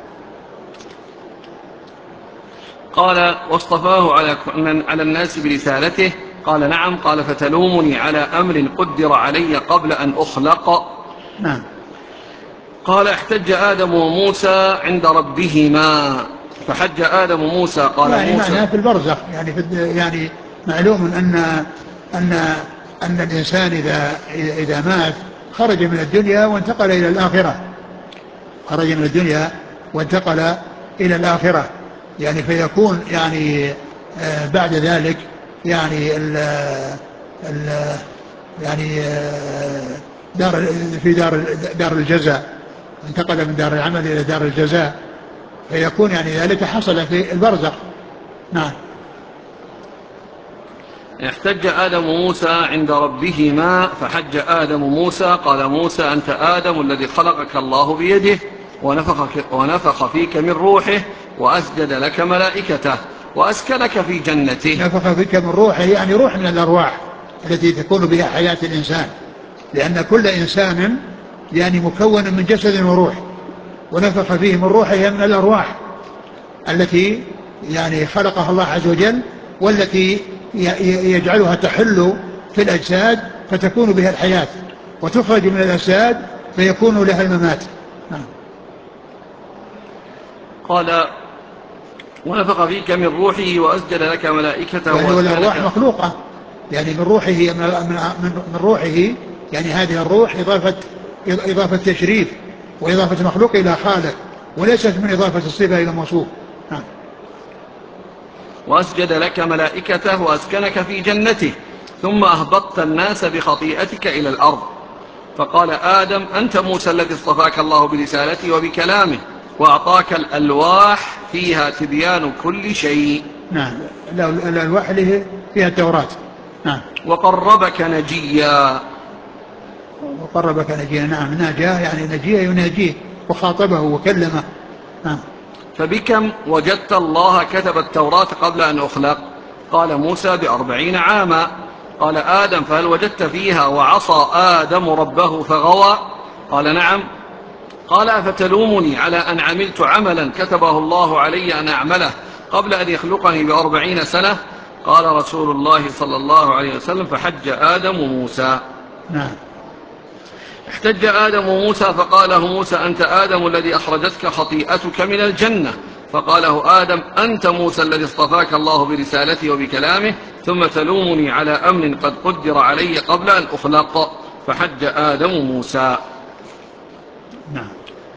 A: قال واصطفاه على على الناس برسالته. قال نعم. قال فتلومني على أمر قدر علي قبل أن أخلق.
B: نعم.
A: قال احتج آدم وموسى عند ربهما فحج آدم موسى قال
B: يعني
A: موسى
B: معناه في البرزخ يعني في يعني معلوم أن أن أن الإنسان إذا إذا مات خرج من الدنيا وانتقل إلى الآخرة خرج من الدنيا وانتقل إلى الآخرة يعني فيكون يعني آه بعد ذلك يعني ال ال يعني آه دار في دار دار الجزاء انتقل من دار العمل إلى دار الجزاء فيكون يعني ذلك حصل في البرزخ. نعم.
A: احتج آدم موسى عند ربهما فحج آدم موسى قال موسى أنت آدم الذي خلقك الله بيده ونفخ, ونفخ فيك من روحه وأسجد لك ملائكته وأسكنك في جنته.
B: نفخ فيك من روحه يعني روح من الأرواح التي تكون بها حياة الإنسان لأن كل إنسان يعني مكون من جسد وروح ونفخ فيه من روحه من الأرواح التي يعني خلقها الله عز وجل والتي يجعلها تحل في الأجساد فتكون بها الحياة وتخرج من الأجساد فيكون لها الممات. نعم.
A: قال ونفخ فيك من روحه وأسجد لك ملائكته
B: يعني والأرواح
A: وأسكنك
B: مخلوقة يعني من روحه من, من, من روحه يعني هذه الروح إضافة, إضافة تشريف وإضافة مخلوق إلى خالق وليست من إضافة الصفة إلى موصوف. نعم.
A: وأسجد لك ملائكته وأسكنك في جنته ثم أهبطت الناس بخطيئتك إلى الأرض فقال آدم أنت موسى الذي اصطفاك الله برسالته وبكلامه وأعطاك الألواح فيها تبيان كل شيء.
B: نعم، الألواح اللي فيها التوراة. نعم.
A: وقربك نجيا.
B: وقربك نجيا، نعم، ناجاه يعني نجيا يناجيه وخاطبه وكلمه. نعم.
A: فبكم وجدت الله كتب التوراة قبل أن أخلق؟ قال موسى بأربعين عاما. قال آدم فهل وجدت فيها وعصى آدم ربه فغوى؟ قال نعم. قال أفتلومني على أن عملت عملا كتبه الله علي أن أعمله قبل أن يخلقني بأربعين سنة؟ قال رسول الله صلى الله عليه وسلم فحج آدم موسى.
B: نعم.
A: احتج آدم موسى فقاله موسى أنت آدم الذي أخرجتك خطيئتك من الجنة. فقاله آدم أنت موسى الذي اصطفاك الله برسالته وبكلامه ثم تلومني على أمر قد قدر علي قبل أن أخلق. فحج آدم موسى.
B: نعم.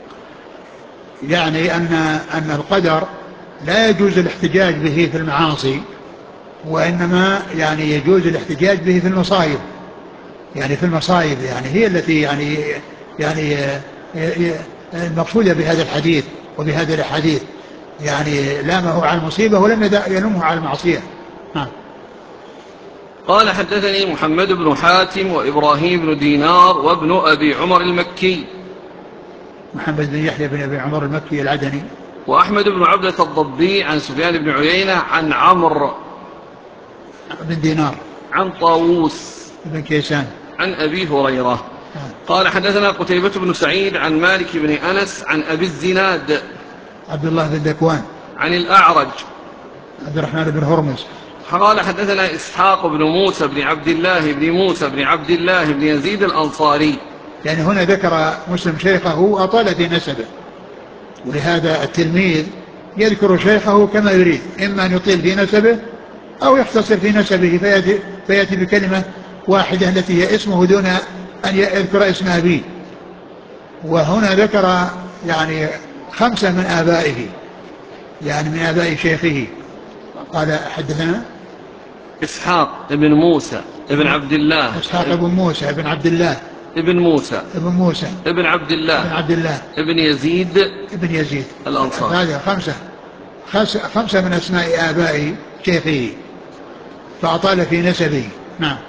B: يعني أن أن القدر لا يجوز الاحتجاج به في المعاصي، وإنما يعني يجوز الاحتجاج به في المصائب. يعني في المصائب يعني هي التي يعني يعني المقصودة بهذا الحديث وبهذا الحديث، يعني لامه على المصيبة ولم يلومه على المعصية. نعم.
A: قال حدثني محمد بن حاتم وإبراهيم بن دينار وابن أبي عمر المكي.
B: محمد بن يحيى بن أبي عمر المكي العدني.
A: وأحمد بن عبدة الضبي عن سفيان بن عيينة عن عمرو
B: بن دينار
A: عن طاووس
B: بن كيسان
A: عن أبي هريرة. قال حدثنا قتيبة بن سعيد عن مالك بن أنس عن أبي الزناد
B: عبد الله بن ذكوان
A: عن الأعرج
B: عبد الرحمن بن هرمز.
A: قال حدثنا إسحاق بن موسى بن عبد الله بن موسى بن عبد الله بن يزيد الأنصاري.
B: يعني هنا ذكر مسلم شيخه أطال في نسبه، ولهذا التلميذ يذكر شيخه كما يريد، إما أن يطيل في نسبه أو يختصر في نسبه فيأتي, فيأتي بكلمة واحدة التي هي اسمه دون أن يذكر اسم أبيه. وهنا ذكر يعني خمسة من آبائه، يعني من آباء شيخه. قال حدثنا
A: إسحاق ابن موسى ابن عبد الله
B: إسحاق ابن موسى ابن عبد الله
A: ابن موسى
B: ابن موسى
A: ابن عبد الله
B: ابن عبد الله
A: ابن يزيد
B: ابن يزيد
A: الأنصاري.
B: هذا خمسة خمسة من أسماء آباء شيخه فأطال في نسبه. نعم.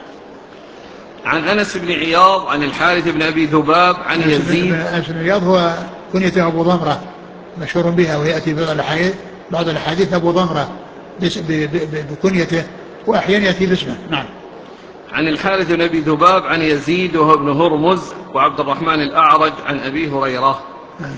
A: عن أنس بن عياض عن الحارث بن أبي ذباب عن يزيد.
B: أنس بن عياض هو كنيته أبو ضمرة مشهور بها، ويأتي بعض الحديث بعض الحديث أبو ضمرة بكنيته، وأحيانا يأتي باسمه. نعم.
A: عن الحارث بن أبي ذباب عن يزيد وهو ابن هرمز وعبد الرحمن الأعرج عن أبي هريرة.
B: نعم.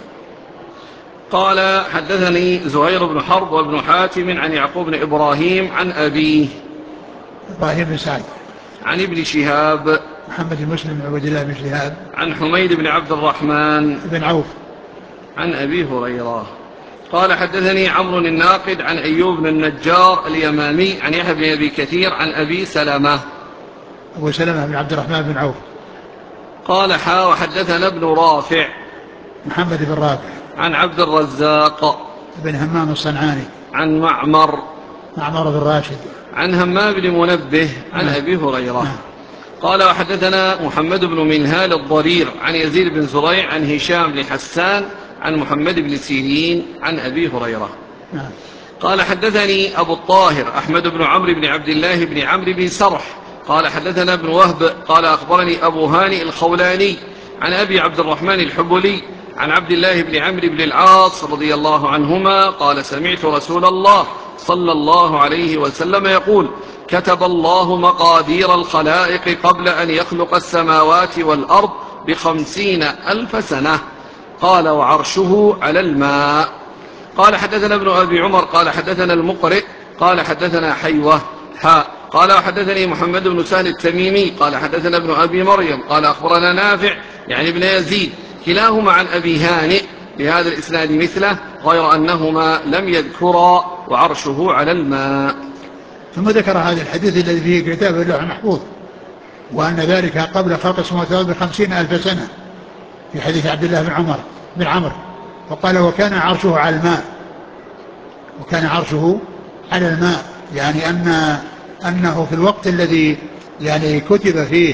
A: قال حدثني زهير بن حرب وابن حاتم عن يعقوب بن إبراهيم عن أبيه
B: إبراهيم بن سعد
A: عن ابن شهاب
B: محمد بن مسلم بن عبد الله بن شهاب
A: عن حميد بن عبد الرحمن
B: بن عوف
A: عن أبي هريرة. قال حدثني عمرو الناقد عن أيوب بن النجار اليمامي عن يحيى بن أبي كثير عن أبي سلمة
B: أبو سلمة بن عبد الرحمن بن عوف.
A: قال حا وحدثنا ابن رافع
B: محمد بن رافع
A: عن عبد الرزاق
B: بن همام الصنعاني
A: عن معمر
B: معمر بن راشد
A: عن همام بن منبه عن
B: نعم.
A: أبي هريرة.
B: نعم.
A: قال وحدثنا محمد بن منهال الضرير عن يزيد بن زريع عن هشام بن حسان عن محمد بن سيرين عن أبي هريرة.
B: نعم.
A: قال حدثني أبو الطاهر أحمد بن عمرو بن عبد الله بن عمرو بن سرح قال حدثنا ابن وهب قال أخبرني أبو هانئ الخولاني عن أبي عبد الرحمن الحبلي عن عبد الله بن عمرو بن العاص رضي الله عنهما قال سمعت رسول الله صلى الله عليه وسلم يقول كتب الله مقادير الخلائق قبل أن يخلق السماوات والأرض بخمسين ألف سنة. قال وعرشه على الماء. قال حدثنا ابن أبي عمر قال حدثنا المقرئ قال حدثنا حيوة حاء قال وحدثني محمد بن سهل التميمي قال حدثنا ابن أبي مريم قال أخبرنا نافع يعني ابن يزيد كلاهما عن أبي هانئ بهذا الإسناد مثله غير أنهما لم يذكرا وعرشه على الماء.
B: ثم ذكر هذا الحديث الذي فيه كتاب اللوح المحفوظ، وأن ذلك قبل خلق السماوات والأرض بخمسين ألف سنة في حديث عبد الله بن عمر بن عمرو. وقال وكان عرشه على الماء، وكان عرشه على الماء، يعني أن أنه في الوقت الذي يعني كتب فيه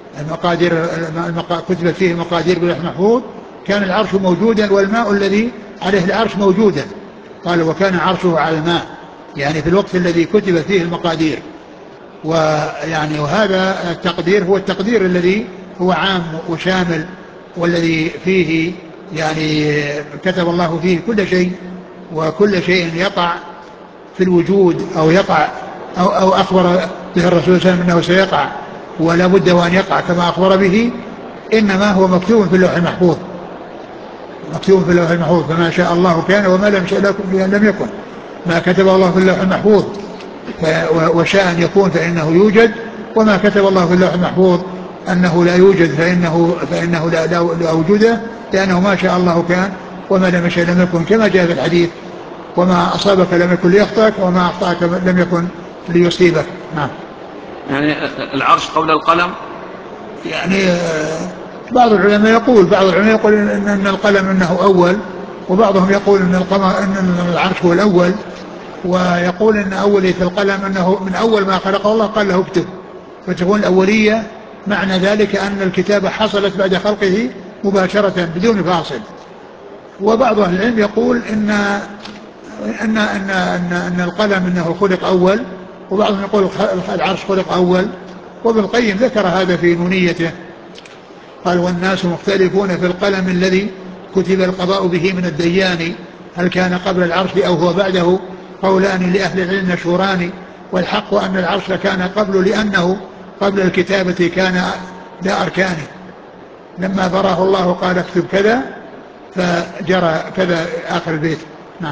B: المقادير المقا... كتبت فيه المقادير باللوح المحفوظ كان العرش موجودا والماء الذي عليه العرش موجودا. قال وكان عرشه على الماء، يعني في الوقت الذي كتبت فيه المقادير. ويعني وهذا التقدير هو التقدير الذي هو عام وشامل، والذي فيه يعني كتب الله فيه كل شيء، وكل شيء يقع في الوجود أو يقع أو, أو أخبر به الرسول صلى الله عليه وسلم أنه سيقع ولا بد وأن يقع كما أخبر به، إنما هو مكتوب في اللوح المحفوظ، مكتوب في اللوح المحفوظ، فما شاء الله كان وما لم يشاء لم يكن. ما كتب الله في اللوح المحفوظ وشاء أن يكون فإنه يوجد، وما كتب الله في اللوح المحفوظ أنه لا يوجد فإنه, فإنه لا, لا, لا وجوده، لأنه ما شاء الله كان وما لم يشاء لم يكن، كما جاء في الحديث وما أصابك لم يكن ليخطئك وما أخطأك لم يكن ليصيبك. نعم.
A: يعني العرش قبل القلم؟
B: يعني بعض العلماء يقول بعض العلماء يقول إن القلم إنه أول، وبعضهم يقول إن القمر إن العرش هو الأول، ويقول إن أولية القلم أنه من أول ما خلقه الله قال له اكتب، فتكون الأولية معنى ذلك أن الكتابة حصلت بعد خلقه مباشرة بدون فاصل. وبعض أهل العلم يقول إن إن إن إن, إن القلم إنه خلق أول، وبعضهم يقول العرش خلق أول. وابن القيم ذكر هذا في نونيته، قال والناس مختلفون في القلم الذي كتب القضاء به من الديان، هل كان قبل العرش أو هو بعده؟ قولان لأهل العلم مشهوران، والحق أن العرش كان قبل، لأنه قبل الكتابة كان ذا أركان، لما براه الله قال اكتب كذا فجرى كذا آخر البيت. نعم.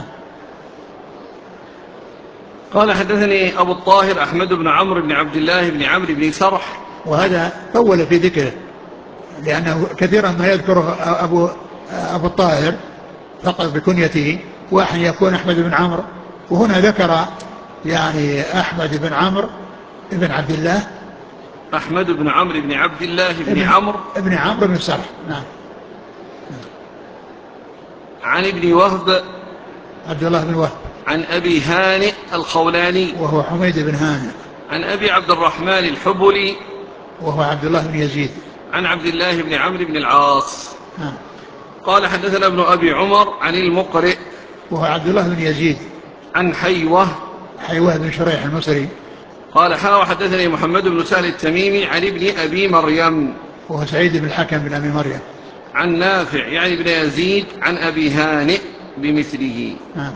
A: قال حدثني أبو الطاهر أحمد بن عمرو بن عبد الله بن عمرو بن سرح،
B: وهذا طول في ذكره لأنه كثيرا ما يذكره أبو, أبو الطاهر فقط بكنيته، واحد يكون أحمد بن عمرو، وهنا ذكر يعني أحمد بن عمرو بن عبد الله،
A: أحمد بن عمرو بن عبد الله بن عمرو
B: بن عمرو بن سرح. نعم.
A: عن ابن وهب
B: عبد الله بن وهب،
A: عن أبي هانئ الخولاني
B: وهو حميد بن هانئ،
A: عن أبي عبد الرحمن الحبلي
B: وهو عبد الله بن يزيد،
A: عن عبد الله بن عمرو بن العاص.
B: نعم.
A: قال حدثنا ابن أبي عمر عن المقرئ،
B: وهو عبد الله بن يزيد،
A: عن حيوة
B: حيوة بن شريح المصري.
A: قال حا وحدثني محمد بن سهل التميمي عن ابن أبي مريم،
B: وهو سعيد بن الحكم بن أبي مريم،
A: عن نافع يعني ابن يزيد عن أبي هانئ بمثله.
B: نعم.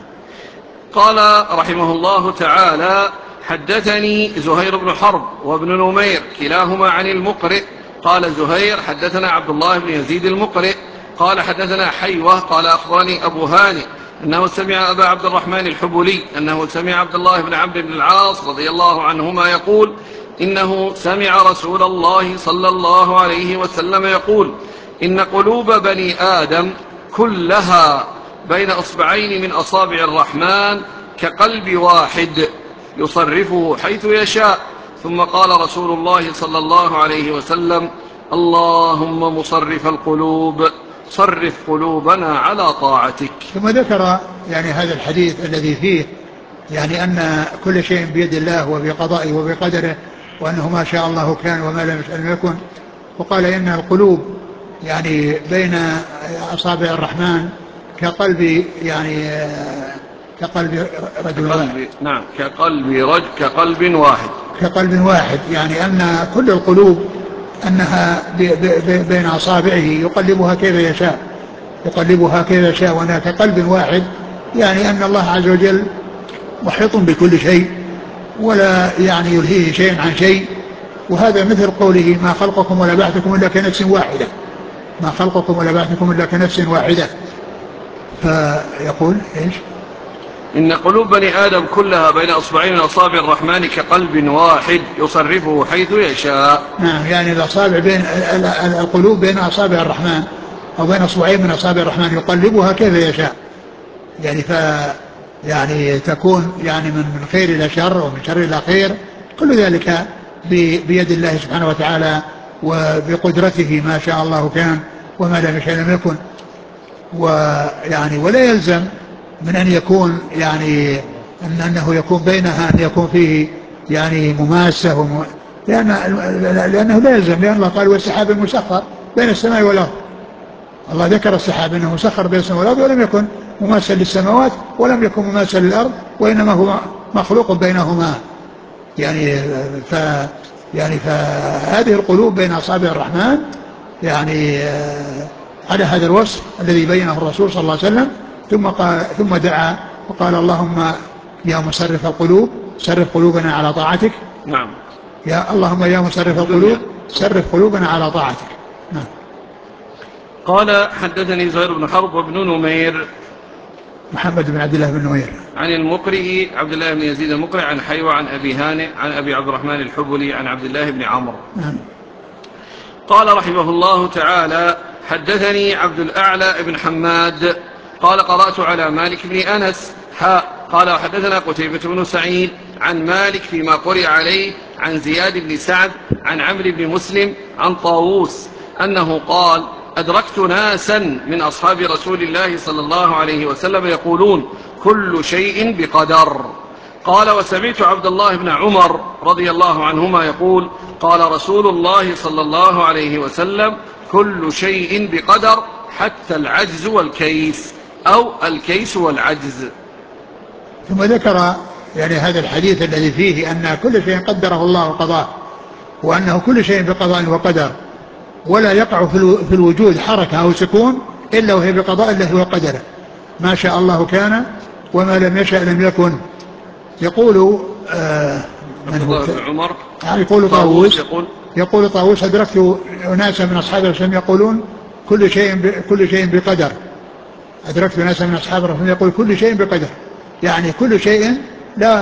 A: قال رحمه الله تعالى حدثني زهير بن حرب وابن نمير كلاهما عن المقرئ. قال زهير حدثنا عبد الله بن يزيد المقرئ قال حدثنا حيوة قال أخبرني أبو هانئ أنه سمع أبا عبد الرحمن الحبلي أنه سمع عبد الله بن عمرو بن العاص رضي الله عنهما يقول إنه سمع رسول الله صلى الله عليه وسلم يقول إن قلوب بني آدم كلها بين أصبعين من أصابع الرحمن كقلب واحد يصرفه حيث يشاء. ثم قال رسول الله صلى الله عليه وسلم اللهم مصرف القلوب صرف قلوبنا على طاعتك.
B: ثم ذكر يعني هذا الحديث الذي فيه يعني أن كل شيء بيد الله وبقضائه وبقدره، وأنه ما شاء الله كان وما لم يشاء لم يكن. وقال إن القلوب يعني بين أصابع الرحمن كقلب يعني كقلب رجل واحد.
A: نعم كقلب رجل كقلب واحد
B: كقلب واحد، يعني أن كل القلوب أنها بين أصابعه يقلبها كيف يشاء يقلبها كيف يشاء وأنها كقلب واحد، يعني أن الله عز وجل محيط بكل شيء ولا يعني يلهيه شيء عن شيء. وهذا مثل قوله ما خلقكم ولا بعثكم إلا كنفس واحدة، ما خلقكم ولا بعثكم إلا كنفس واحدة. فيقول إيش؟
A: إن قلوب بني آدم كلها بين أصبعين من أصابع الرحمن كقلب واحد يصرفه حيث يشاء.
B: نعم، يعني الأصابع بين القلوب بين أصابع الرحمن أو بين أصبعين من أصابع الرحمن يقلبها كيف يشاء، يعني ف يعني تكون يعني من خير إلى شر ومن شر إلى خير، كل ذلك بيد الله سبحانه وتعالى وبقدرته، ما شاء الله كان وما لم يشاء لم يكن. ويعني ولا يلزم من أن يكون يعني أن أنه يكون بينها أن يكون فيه يعني مماسة لأن لأنه لا يلزم، لأن الله قال والسحاب المسخر بين السماء والأرض. الله ذكر السحاب أنه مسخر بين السماء والأرض، ولم يكن مماثل للسماوات ولم يكن مماثل للأرض، وإنما هو مخلوق بينهما. يعني ف يعني فهذه القلوب بين أصابع الرحمن يعني على هذا الوصف الذي بينه الرسول صلى الله عليه وسلم. ثم قال ثم دعا وقال اللهم يا مصرف القلوب صرف قلوبنا على طاعتك.
A: نعم.
B: يا اللهم يا مصرف القلوب صرف قلوبنا على طاعتك. نعم.
A: قال حدثني زهير بن حرب وابن نمير
B: محمد بن عبد الله بن نمير
A: عن المقرئ عبد الله بن يزيد المقرئ عن حيوى عن أبي هانئ عن أبي عبد الرحمن الحبلي عن عبد الله بن عمرو.
B: نعم.
A: قال رحمه الله تعالى حدثني عبد الأعلى بن حماد قال قرأت على مالك بن أنس حاء قال حدثنا قتيبة بن سعيد عن مالك فيما قرئ عليه عن زياد بن سعد عن عمرو بن مسلم عن طاووس أنه قال أدركت ناسا من أصحاب رسول الله صلى الله عليه وسلم يقولون كل شيء بقدر. قال وسمعت عبد الله بن عمر رضي الله عنهما يقول قال رسول الله صلى الله عليه وسلم كل شيء بقدر حتى العجز والكيس أو الكيس والعجز.
B: ثم ذكر يعني هذا الحديث الذي فيه أن كل شيء قدره الله وقضاه، وأنه كل شيء بقضاء وقدر، ولا يقع في الوجود حركة أو سكون إلا وهي بقضاء الله وقدره، ما شاء الله كان وما لم يشأ لم يكن. يقول آه من هو
A: ابن عمر
B: يعني يقول طاووس يقول, يقول طاووس أدركت أناسا من أصحاب الرسول يقولون كل شيء كل شيء بقدر. أدركت أناسا من أصحاب الرسول يقول كل شيء بقدر، يعني كل شيء لا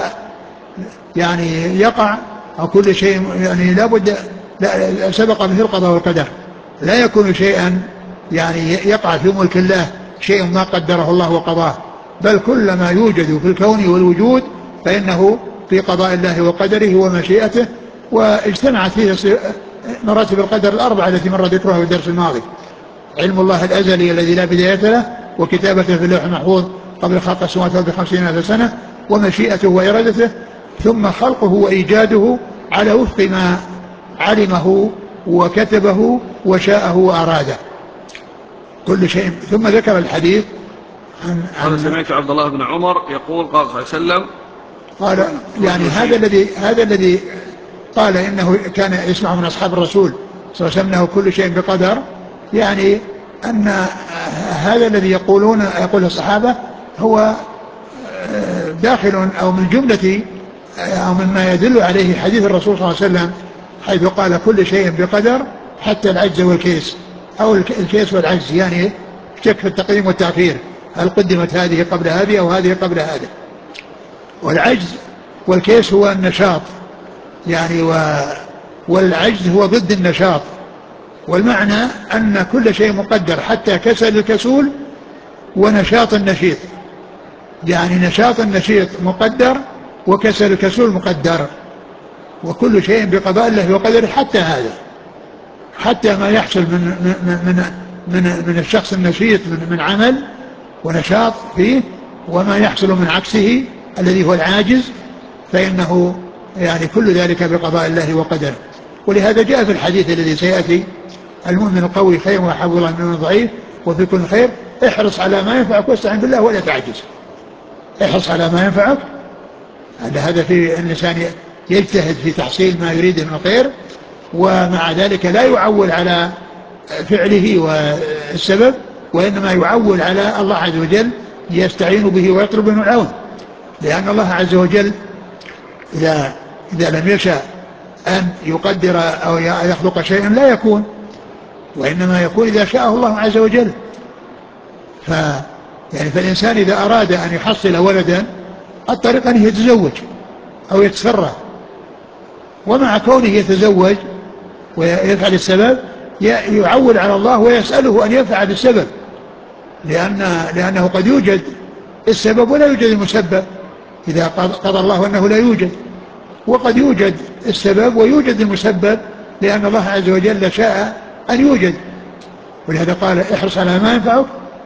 B: يعني يقع أو كل شيء يعني لا بد لا سبق به القضاء والقدر، لا يكون شيئا يعني يقع في ملك الله شيء ما قدره الله وقضاه، بل كل ما يوجد في الكون والوجود فإنه في قضاء الله وقدره ومشيئته. واجتمعت فيه مراتب القدر الأربعة التي مر ذكرها في الدرس الماضي: علم الله الأزلي الذي لا بداية له، وكتابته في اللوح المحفوظ قبل خلق السماوات والأرض بخمسين ألف سنة، ومشيئته وإرادته، ثم خلقه وإيجاده على وفق ما علمه وكتبه وشاءه وأراده كل شيء. ثم ذكر الحديث عن,
A: عن سمعت عبد الله بن عمر يقول قال صلى الله عليه وسلم
B: قال يعني هذا الذي هذا الذي قال إنه كان يسمع من أصحاب الرسول صلى الله عليه وسلم أنه كل شيء بقدر، يعني أن هذا الذي يقولون يقول الصحابة هو داخل أو من جملة أو مما يدل عليه حديث الرسول صلى الله عليه وسلم حيث قال كل شيء بقدر حتى العجز والكيس أو الكيس والعجز، يعني شك في التقديم والتأخير، هل قدمت هذه قبل هذه أو هذه قبل هذه. والعجز والكيس هو النشاط يعني و والعجز هو ضد النشاط، والمعنى أن كل شيء مقدر حتى كسل الكسول ونشاط النشيط، يعني نشاط النشيط مقدر وكسل الكسول مقدر، وكل شيء بقضاء الله وقدره حتى هذا، حتى ما يحصل من من من من, من الشخص النشيط من, من عمل ونشاط فيه، وما يحصل من عكسه الذي هو العاجز، فإنه يعني كل ذلك بقضاء الله وقدره. ولهذا جاء في الحديث الذي سيأتي: المؤمن القوي خير وأحب الله من ضعيف وفي كل خير، احرص على ما ينفعك واستعن بالله ولا تعجز. احرص على ما ينفعك، هذا في الإنسان يجتهد في تحصيل ما يريده من الخير، ومع ذلك لا يعول على فعله والسبب، وإنما يعول على الله عز وجل يستعين به ويطلب منه العون، لأن الله عز وجل إذا, إذا لم يشاء أن يقدر أو يخلق شيئا لا يكون، وإنما يكون إذا شاءه الله عز وجل. ف يعني فالإنسان إذا أراد أن يحصل ولدا الطريق أن يتزوج أو يتسرى، ومع كونه يتزوج ويفعل السبب يعول على الله ويسأله أن يفعل السبب، لأن لأنه قد يوجد السبب ولا يوجد المسبب، إذا قضى الله أنه لا يوجد، وقد يوجد السبب ويوجد المسبب لأن الله عز وجل شاء أن يوجد. ولهذا قال احرص على ما ينفعك،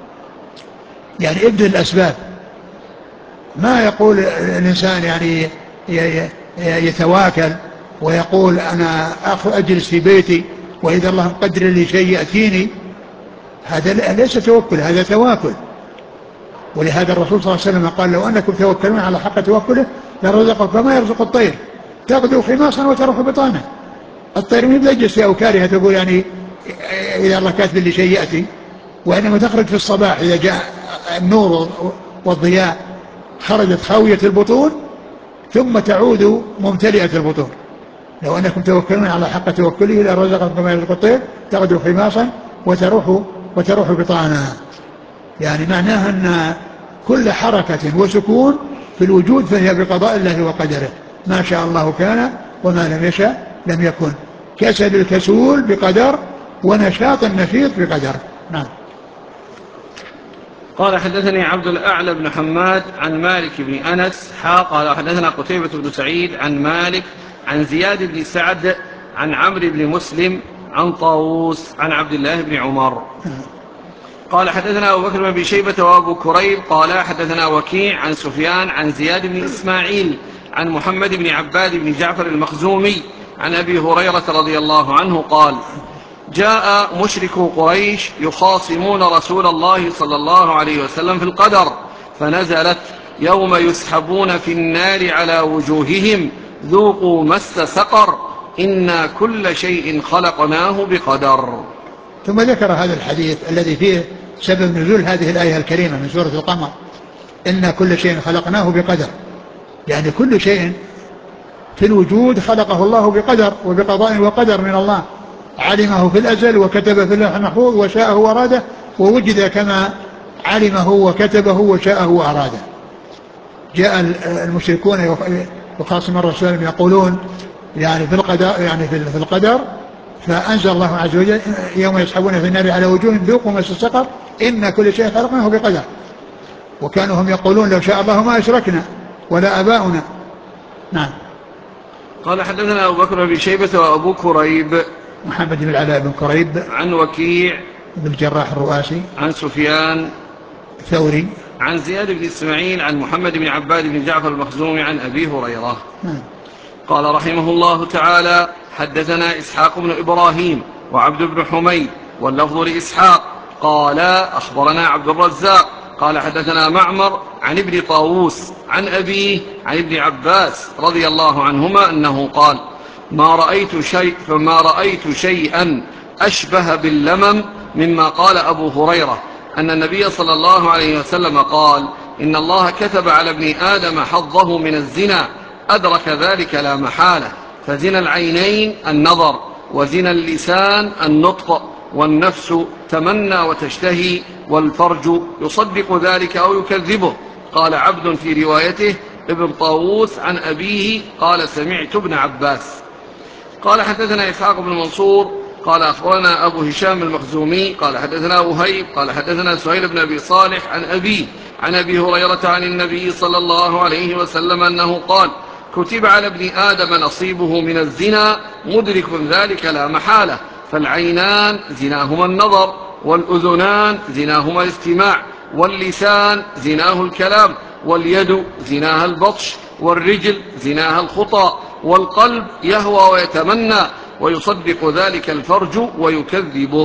B: يعني ابذل الأسباب. ما يقول الإنسان يعني يتواكل ويقول أنا أجلس في بيتي وإذا الله مقدر لي شيء يأتيني، هذا ليس توكل، هذا تواكل. ولهذا الرسول صلى الله عليه وسلم قال لو أنكم توكلون على حق توكله لرزقكم كما يرزق الطير تغدو خماصا وتروح بطانا. الطير من يجلس في أوكارها تقول يعني إذا الله كاتب لي شيء يأتي، وإنما تخرج في الصباح إذا جاء النور والضياء خرجت خاوية البطون ثم تعود ممتلئة البطون. لو أنكم توكلون على حق توكله لرزقكم كما يرزق الطير تغدو خماصا وتروح وتروح بطانا. يعني معناها أن كل حركة وسكون في الوجود فهي بقضاء الله وقدره، ما شاء الله كان وما لم يشاء لم يكن. كسل الكسول بقدر ونشاط النشيط بقدر. نعم.
A: قال حدثني عبد الأعلى بن حماد عن مالك بن أنس حا قال حدثنا قتيبة بن سعيد عن مالك عن زياد بن سعد عن عمرو بن مسلم عن طاووس عن عبد الله بن عمر قال حدثنا أبو بكر بن أبي شيبة وأبو كريب قال حدثنا وكيع عن سفيان عن زياد بن إسماعيل عن محمد بن عباد بن جعفر المخزومي عن أبي هريرة رضي الله عنه قال جاء مشركو قريش يخاصمون رسول الله صلى الله عليه وسلم في القدر فنزلت يوم يسحبون في النار على وجوههم ذوقوا مس سقر إنا كل شيء خلقناه بقدر.
B: ثم ذكر هذا الحديث الذي فيه سبب نزول هذه الآية الكريمة من سورة القمر إن كل شيء خلقناه بقدر، يعني كل شيء في الوجود خلقه الله بقدر وبقضاء وقدر من الله، علمه في الأزل وكتبه في اللوح المحفوظ وشاءه وأراده ووجد كما علمه وكتبه وشاءه وأراده. جاء المشركون يخاصم الرسول يقولون يعني في القدر يعني في القدر فأنزل الله عز وجل يوم يسحبون في النار على وجوههم ذوقوا مس سقر إن كل شيء خلقناه بقدر. وكانوا هم يقولون لو شاء الله ما أشركنا ولا آباؤنا. نعم.
A: قال حدثنا أبو بكر بن شيبة وأبو كريب
B: محمد بن العلاء بن كريب
A: عن وكيع
B: بن الجراح الرؤاسي
A: عن سفيان
B: ثوري
A: عن زياد بن إسماعيل عن محمد بن عباد بن جعفر المخزومي عن أبي هريرة.
B: نعم.
A: قال رحمه الله تعالى حدثنا إسحاق بن إبراهيم وعبد بن حميد واللفظ لإسحاق قال أخبرنا عبد الرزاق قال حدثنا معمر عن ابن طاووس عن أبيه عن ابن عباس رضي الله عنهما أنه قال ما رأيت شيء فما رأيت شيئا أشبه باللمم مما قال أبو هريرة أن النبي صلى الله عليه وسلم قال إن الله كتب على ابن آدم حظه من الزنا أدرك ذلك لا محالة، فزنا العينين النظر وزنا اللسان النطق والنفس تمنى وتشتهي والفرج يصدق ذلك أو يكذبه. قال عبد في روايته ابن طاووس عن أبيه قال سمعت ابن عباس. قال حدثنا إسحاق بن منصور قال أخبرنا أبو هشام المخزومي قال حدثنا وهيب قال حدثنا سهيل بن أبي صالح عن أبيه عن أبي هريرة عن النبي صلى الله عليه وسلم أنه قال كتب على ابن آدم نصيبه من الزنا مدرك ذلك لا محالة، فالعينان زناهما النظر والأذنان زناهما الاستماع واللسان زناه الكلام واليد زناها البطش والرجل زناها الخطى والقلب يهوى ويتمنى ويصدق ذلك الفرج ويكذبه.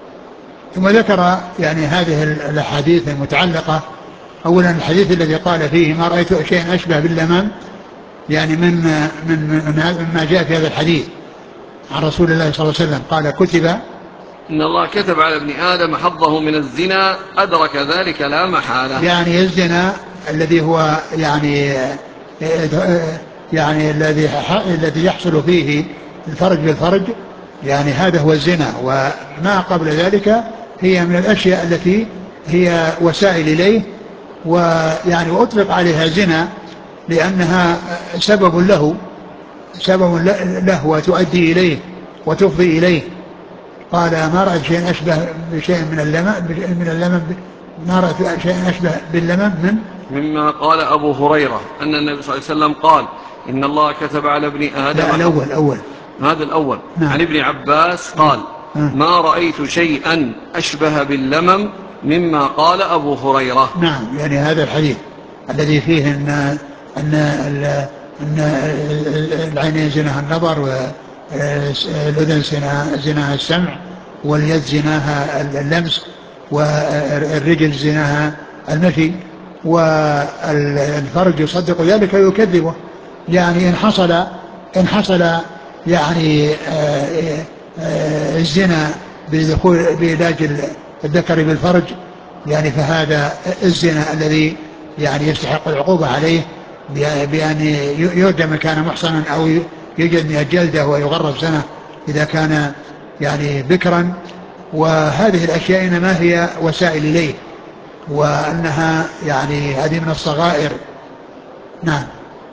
B: ثم ذكر يعني هذه الأحاديث المتعلقة. أولا الحديث الذي قال فيه ما رأيت شيئا أشبه باللمام، يعني من من من ما جاء في هذا الحديث عن رسول الله صلى الله عليه وسلم قال كتب
A: إن الله كتب على ابن آدم حظه من الزنا أدرك ذلك لا محالة،
B: يعني الزنا الذي هو يعني يعني الذي الذي يحصل فيه الفرج بالفرج، يعني هذا هو الزنا، وما قبل ذلك هي من الأشياء التي هي وسائل إليه، ويعني وأطلق عليها زنا لأنها سبب له سبب له وتؤدي إليه وتفضي إليه. قال ما رأيت شيئا أشبه بشيء من اللمم من اللمم ما رأيت شيئا أشبه باللمم من
A: مما قال أبو هريرة أن النبي صلى الله عليه وسلم قال إن الله كتب على ابن آدم.
B: لا الأول الأول
A: هذا الأول.
B: نعم.
A: عن ابن عباس قال
B: نعم.
A: ما رأيت شيئا أشبه باللمم مما قال أبو هريرة.
B: نعم، يعني هذا الحديث الذي فيه أن أن أن العينين زناها النظر، والأذن زناها السمع، واليد زناها اللمس، والرجل زناها المشي، والفرج يصدق ذلك ويكذبه. يعني إن حصل إن حصل يعني الزنا بدخول بعلاج الذكر بالفرج، يعني فهذا الزنا الذي يعني يستحق العقوبة عليه بأن يرجم كان محصنا أو يجد من الجلدة ويغرب سنة إذا كان يعني بكرا. وهذه الأشياء إنما هي وسائل إليه، وأنها يعني هذه من الصغائر. نعم.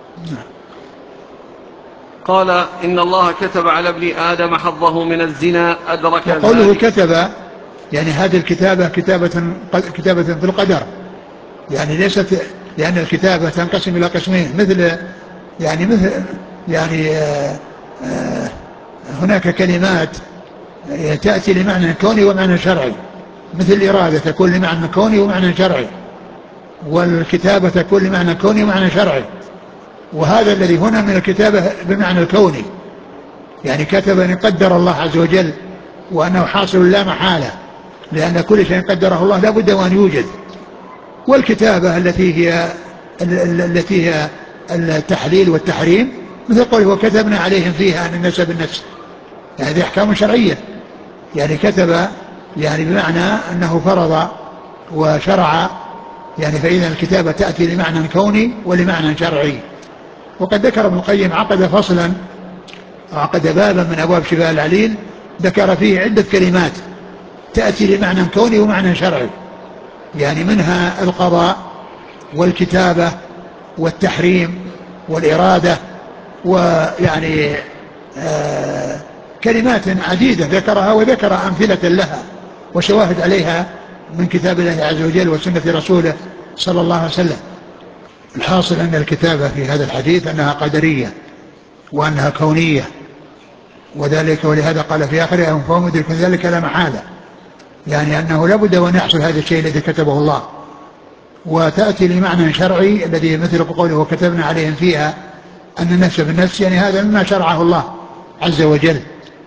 A: قال إن الله كتب على ابن آدم حظه من الزنا أدرك ذلك.
B: وقوله كتب يعني هذه الكتابة كتابة كتابة في القدر، يعني ليست، لأن الكتابة تنقسم إلى قسمين، مثل يعني مثل يعني آآ آآ هناك كلمات تأتي لمعنى كوني ومعنى شرعي، مثل الإرادة تكون لمعنى كوني ومعنى شرعي، والكتابة تكون لمعنى كوني ومعنى شرعي. وهذا الذي هنا من الكتابة بمعنى الكوني، يعني كتب أن قدر الله عز وجل وأنه حاصل لا محالة، لأن كل شيء قدره الله لا بد وأن يوجد. والكتابة التي هي التي هي التحليل والتحريم، مثل قوله وكتبنا عليهم فيها أن النفس بالنفس، يعني هذه أحكام شرعية، يعني كتب يعني بمعنى أنه فرض وشرع، يعني فإذا الكتابة تأتي لمعنى كوني ولمعنى شرعي. وقد ذكر ابن القيم عقد فصلا وعقد بابا من أبواب شفاء العليل ذكر فيه عدة كلمات تأتي لمعنى كوني ومعنى شرعي، يعني منها القضاء والكتابة والتحريم والإرادة، ويعني آه كلمات عديدة ذكرها، وذكر أمثلة لها وشواهد عليها من كتاب الله عز وجل وسنة رسوله صلى الله عليه وسلم. الحاصل أن الكتابة في هذا الحديث أنها قدرية وأنها كونية، وذلك ولهذا قال في آخرها فهم يدركون ذلك لا محالة، يعني أنه لابد وأن يحصل هذا الشيء الذي كتبه الله. وتأتي لمعنى شرعي الذي مثل قوله وكتبنا عليهم فيها أن النفس بالنفس، يعني هذا مما شرعه الله عز وجل.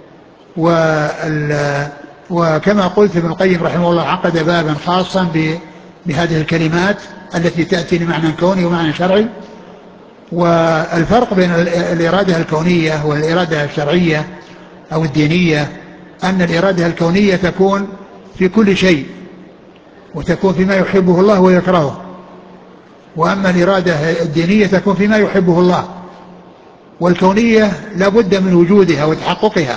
B: وكما قلت ابن القيم رحمه الله عقد بابا خاصا بهذه الكلمات التي تأتي لمعنى كوني ومعنى شرعي. والفرق بين الإرادة الكونية والإرادة الشرعية أو الدينية أن الإرادة الكونية تكون في كل شيء وتكون فيما يحبه الله ويكرهه، وأما الإرادة الدينية تكون فيما يحبه الله. والكونية لا بد من وجودها وتحققها،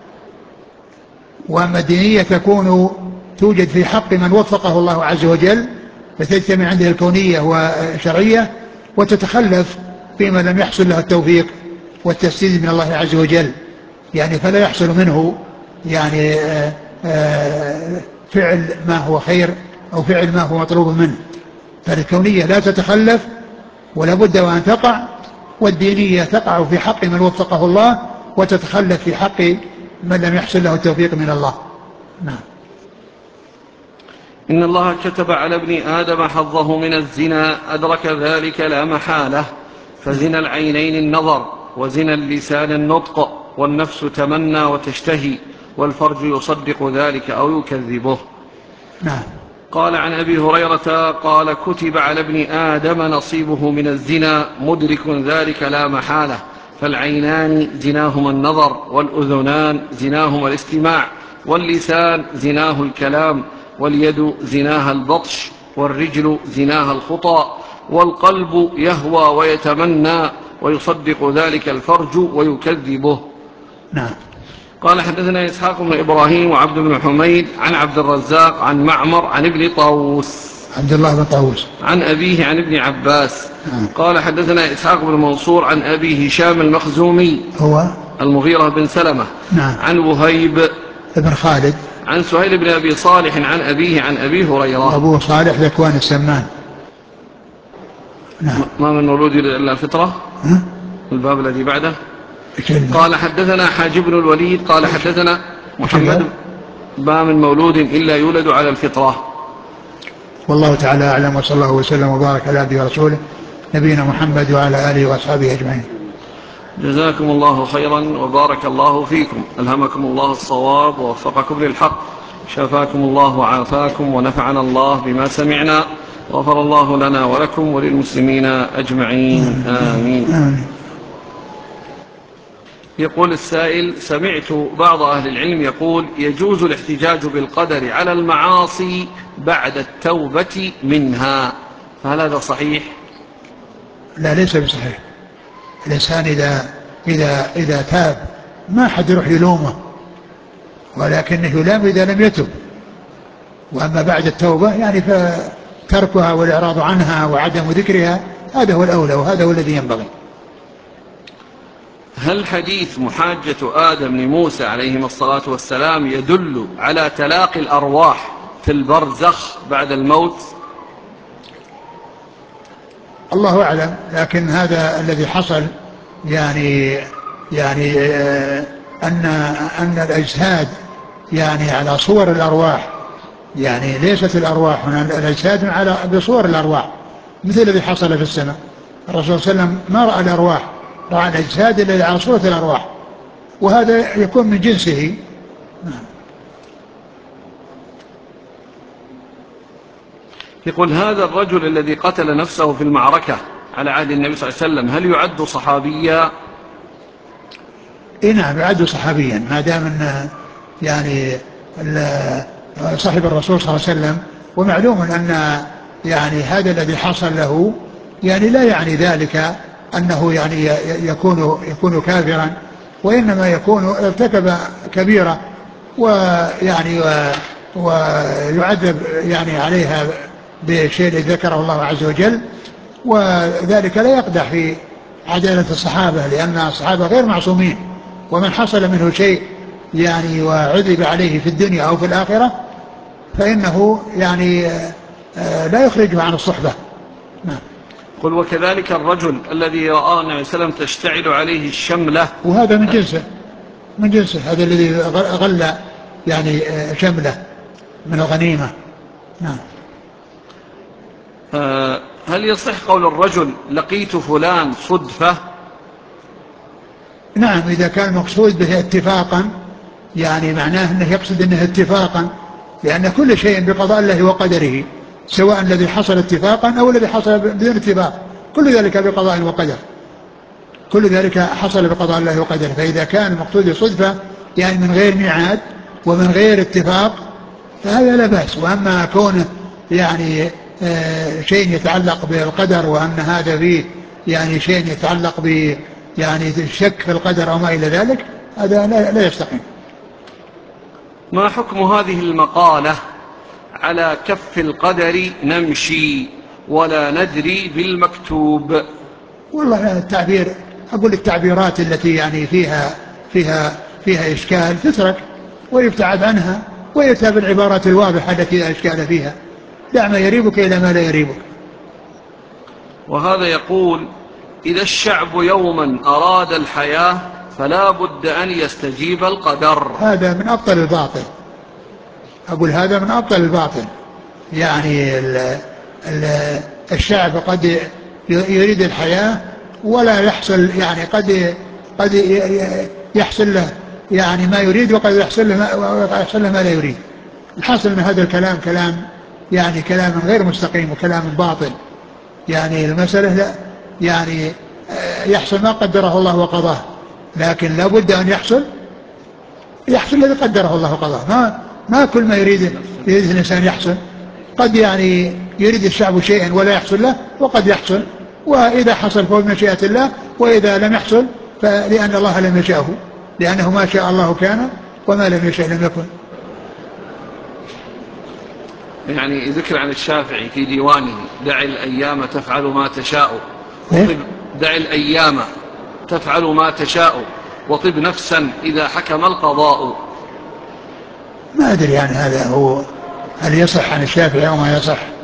B: وأما الدينية تكون توجد في حق من وفقه الله عز وجل، فتجتمع عنده الكونية والشرعية، وتتخلف فيما لم يحصل له التوفيق والتسديد من الله عز وجل، يعني فلا يحصل منه يعني آآ آآ فعل ما هو خير أو فعل ما هو مطلوب منه. فالكونية لا تتخلف ولا بد وأن تقع، والدينية تقع في حق من وفقه الله وتتخلف في حق من لم يحصل له التوفيق من الله. نعم.
A: إن الله كتب على ابن آدم حظه من الزنا أدرك ذلك لا محالة، فزنا العينين النظر، وزنا اللسان النطق، والنفس تمنى وتشتهي، والفرج يصدق ذلك أو يكذبه.
B: نعم.
A: قال عن أبي هريرة قال كتب على ابن آدم نصيبه من الزنا مدرك ذلك لا محالة، فالعينان زناهما النظر، والأذنان زناهما الاستماع، واللسان زناه الكلام، واليد زناها البطش، والرجل زناها الخطى، والقلب يهوى ويتمنى، ويصدق ذلك الفرج ويكذبه.
B: نعم.
A: قال حدثنا إسحاق بن إبراهيم وعبد بن حميد عن عبد الرزاق عن معمر عن ابن طاووس
B: عبد الله بن طاووس
A: عن أبيه عن ابن عباس.
B: نعم.
A: قال حدثنا إسحاق بن منصور عن أبي هشام المخزومي
B: هو
A: المغيرة بن سلمة.
B: نعم.
A: عن وهيب
B: ابن خالد
A: عن سهيل بن أبي صالح عن أبيه عن أبي هريرة.
B: أبو صالح ذكوان السمان.
A: نعم. ما من مولود إلا الفطرة.
B: ها؟
A: الباب الذي بعده.
B: كلمة.
A: قال حدثنا حاجب بن الوليد قال حدثنا محمد ما من مولود إلا يولد على الفطرة.
B: والله تعالى أعلم، وصلى الله وسلم وبارك على عبده ورسوله نبينا محمد وعلى آله وأصحابه أجمعين.
A: جزاكم الله خيرا وبارك الله فيكم، ألهمكم الله الصواب ووفقكم للحق، شفاكم الله وعافاكم ونفعنا الله بما سمعنا، غفر الله لنا ولكم وللمسلمين أجمعين، آمين, آمين. يقول السائل: سمعت بعض أهل العلم يقول يجوز الاحتجاج بالقدر على المعاصي بعد التوبة منها، فهل هذا صحيح؟
B: لا، ليس بصحيح. الإنسان إذا, إذا, إذا تاب ما حد يروح يلومه، ولكنه يلام إذا لم يتب. وأما بعد التوبة يعني فتركها والإعراض عنها وعدم ذكرها هذا هو الأولى وهذا هو الذي ينبغي.
A: هل حديث محاجة آدم لموسى عليهما الصلاة والسلام يدل على تلاقي الأرواح في البرزخ بعد الموت؟
B: الله أعلم، لكن هذا الذي حصل يعني يعني أن أن الأجساد يعني على صور الأرواح، يعني ليست الأرواح هنا، الأجساد على بصور الأرواح، مثل الذي حصل في السماء. الرسول صلى الله عليه وسلم ما رأى الأرواح، رأى الأجساد التي على صورة الأرواح، وهذا يكون من جنسه.
A: يقول: هذا الرجل الذي قتل نفسه في المعركة على عهد النبي صلى الله عليه وسلم هل يعد صحابيا؟
B: إيه نعم، يعد صحابيا ما دام أن يعني صاحب الرسول صلى الله عليه وسلم. ومعلوم أن يعني هذا الذي حصل له يعني لا يعني ذلك أنه يعني يكون يكون كافرا، وإنما يكون ارتكب كبيرة ويعني ويعذب يعني عليها بشيء ذكره الله عز وجل، وذلك لا يقدح في عدالة الصحابة، لأن الصحابة غير معصومين، ومن حصل منه شيء يعني وعذب عليه في الدنيا أو في الآخرة فإنه يعني لا يخرجه عن الصحبة. نعم.
A: قل: وكذلك الرجل الذي رأى النبي صلى الله عليه وسلم تشتعل عليه الشملة،
B: وهذا من جنسه من جنسه هذا الذي غل يعني شمله من الغنيمة. نعم.
A: هل يصح قول الرجل لقيت فلان صدفة؟
B: نعم، إذا كان مقصود به اتفاقا يعني معناه أنه يقصد أنه اتفاقا، لأن كل شيء بقضاء الله وقدره، سواء الذي حصل اتفاقا أو الذي حصل بدون اتفاق، كل ذلك بقضاء وقدر، كل ذلك حصل بقضاء الله وقدره. فإذا كان مقصود صدفة يعني من غير ميعاد ومن غير اتفاق فهذا لا بأس. وأما كونه يعني آه شيء يتعلق بالقدر، وأن هذا فيه يعني شيء يتعلق ب يعني الشك في القدر أو ما إلى ذلك، هذا لا, لا يستقيم.
A: ما حكم هذه المقالة: على كف القدر نمشي ولا ندري بالمكتوب؟
B: والله التعبير، أقول التعبيرات التي يعني فيها فيها فيها إشكال تترك ويبتعد عنها، ويتابع العبارات الواضحة التي لا إشكال فيها، دع ما يريبك إلى ما لا يريبك.
A: وهذا يقول: إذا الشعب يوما أراد الحياة فلا بد أن يستجيب القدر.
B: هذا من أبطل الباطل، أقول هذا من أبطل الباطل. يعني ال ال الشعب قد يريد الحياة ولا يحصل، يعني قد قد يحصل له يعني ما يريد، وقد يحصل له ما, يحصل له ما لا يريد. الحاصل من هذا الكلام كلام يعني كلام غير مستقيم وكلام باطل. يعني المسألة لا يعني يحصل ما قدره الله وقضاه، لكن لا بد أن يحصل يحصل الذي قدره الله وقضاه. ما ما كل ما يريد يريد الإنسان يحصل. قد يعني يريد الشعب شيئا ولا يحصل له، وقد يحصل، وإذا حصل فهو بمشيئة الله، وإذا لم يحصل فلأن الله لم يشاءه، لأنه ما شاء الله كان وما لم يشاء لم يكن.
A: يعني ذكر عن الشافعي في ديوانه: دع الأيام تفعل ما تشاء وطب دع الأيام تفعل ما تشاء وطب نفسا إذا حكم القضاء.
B: ما أدري يعني هذا هو هل يصح عن الشافعي أو ما يصح.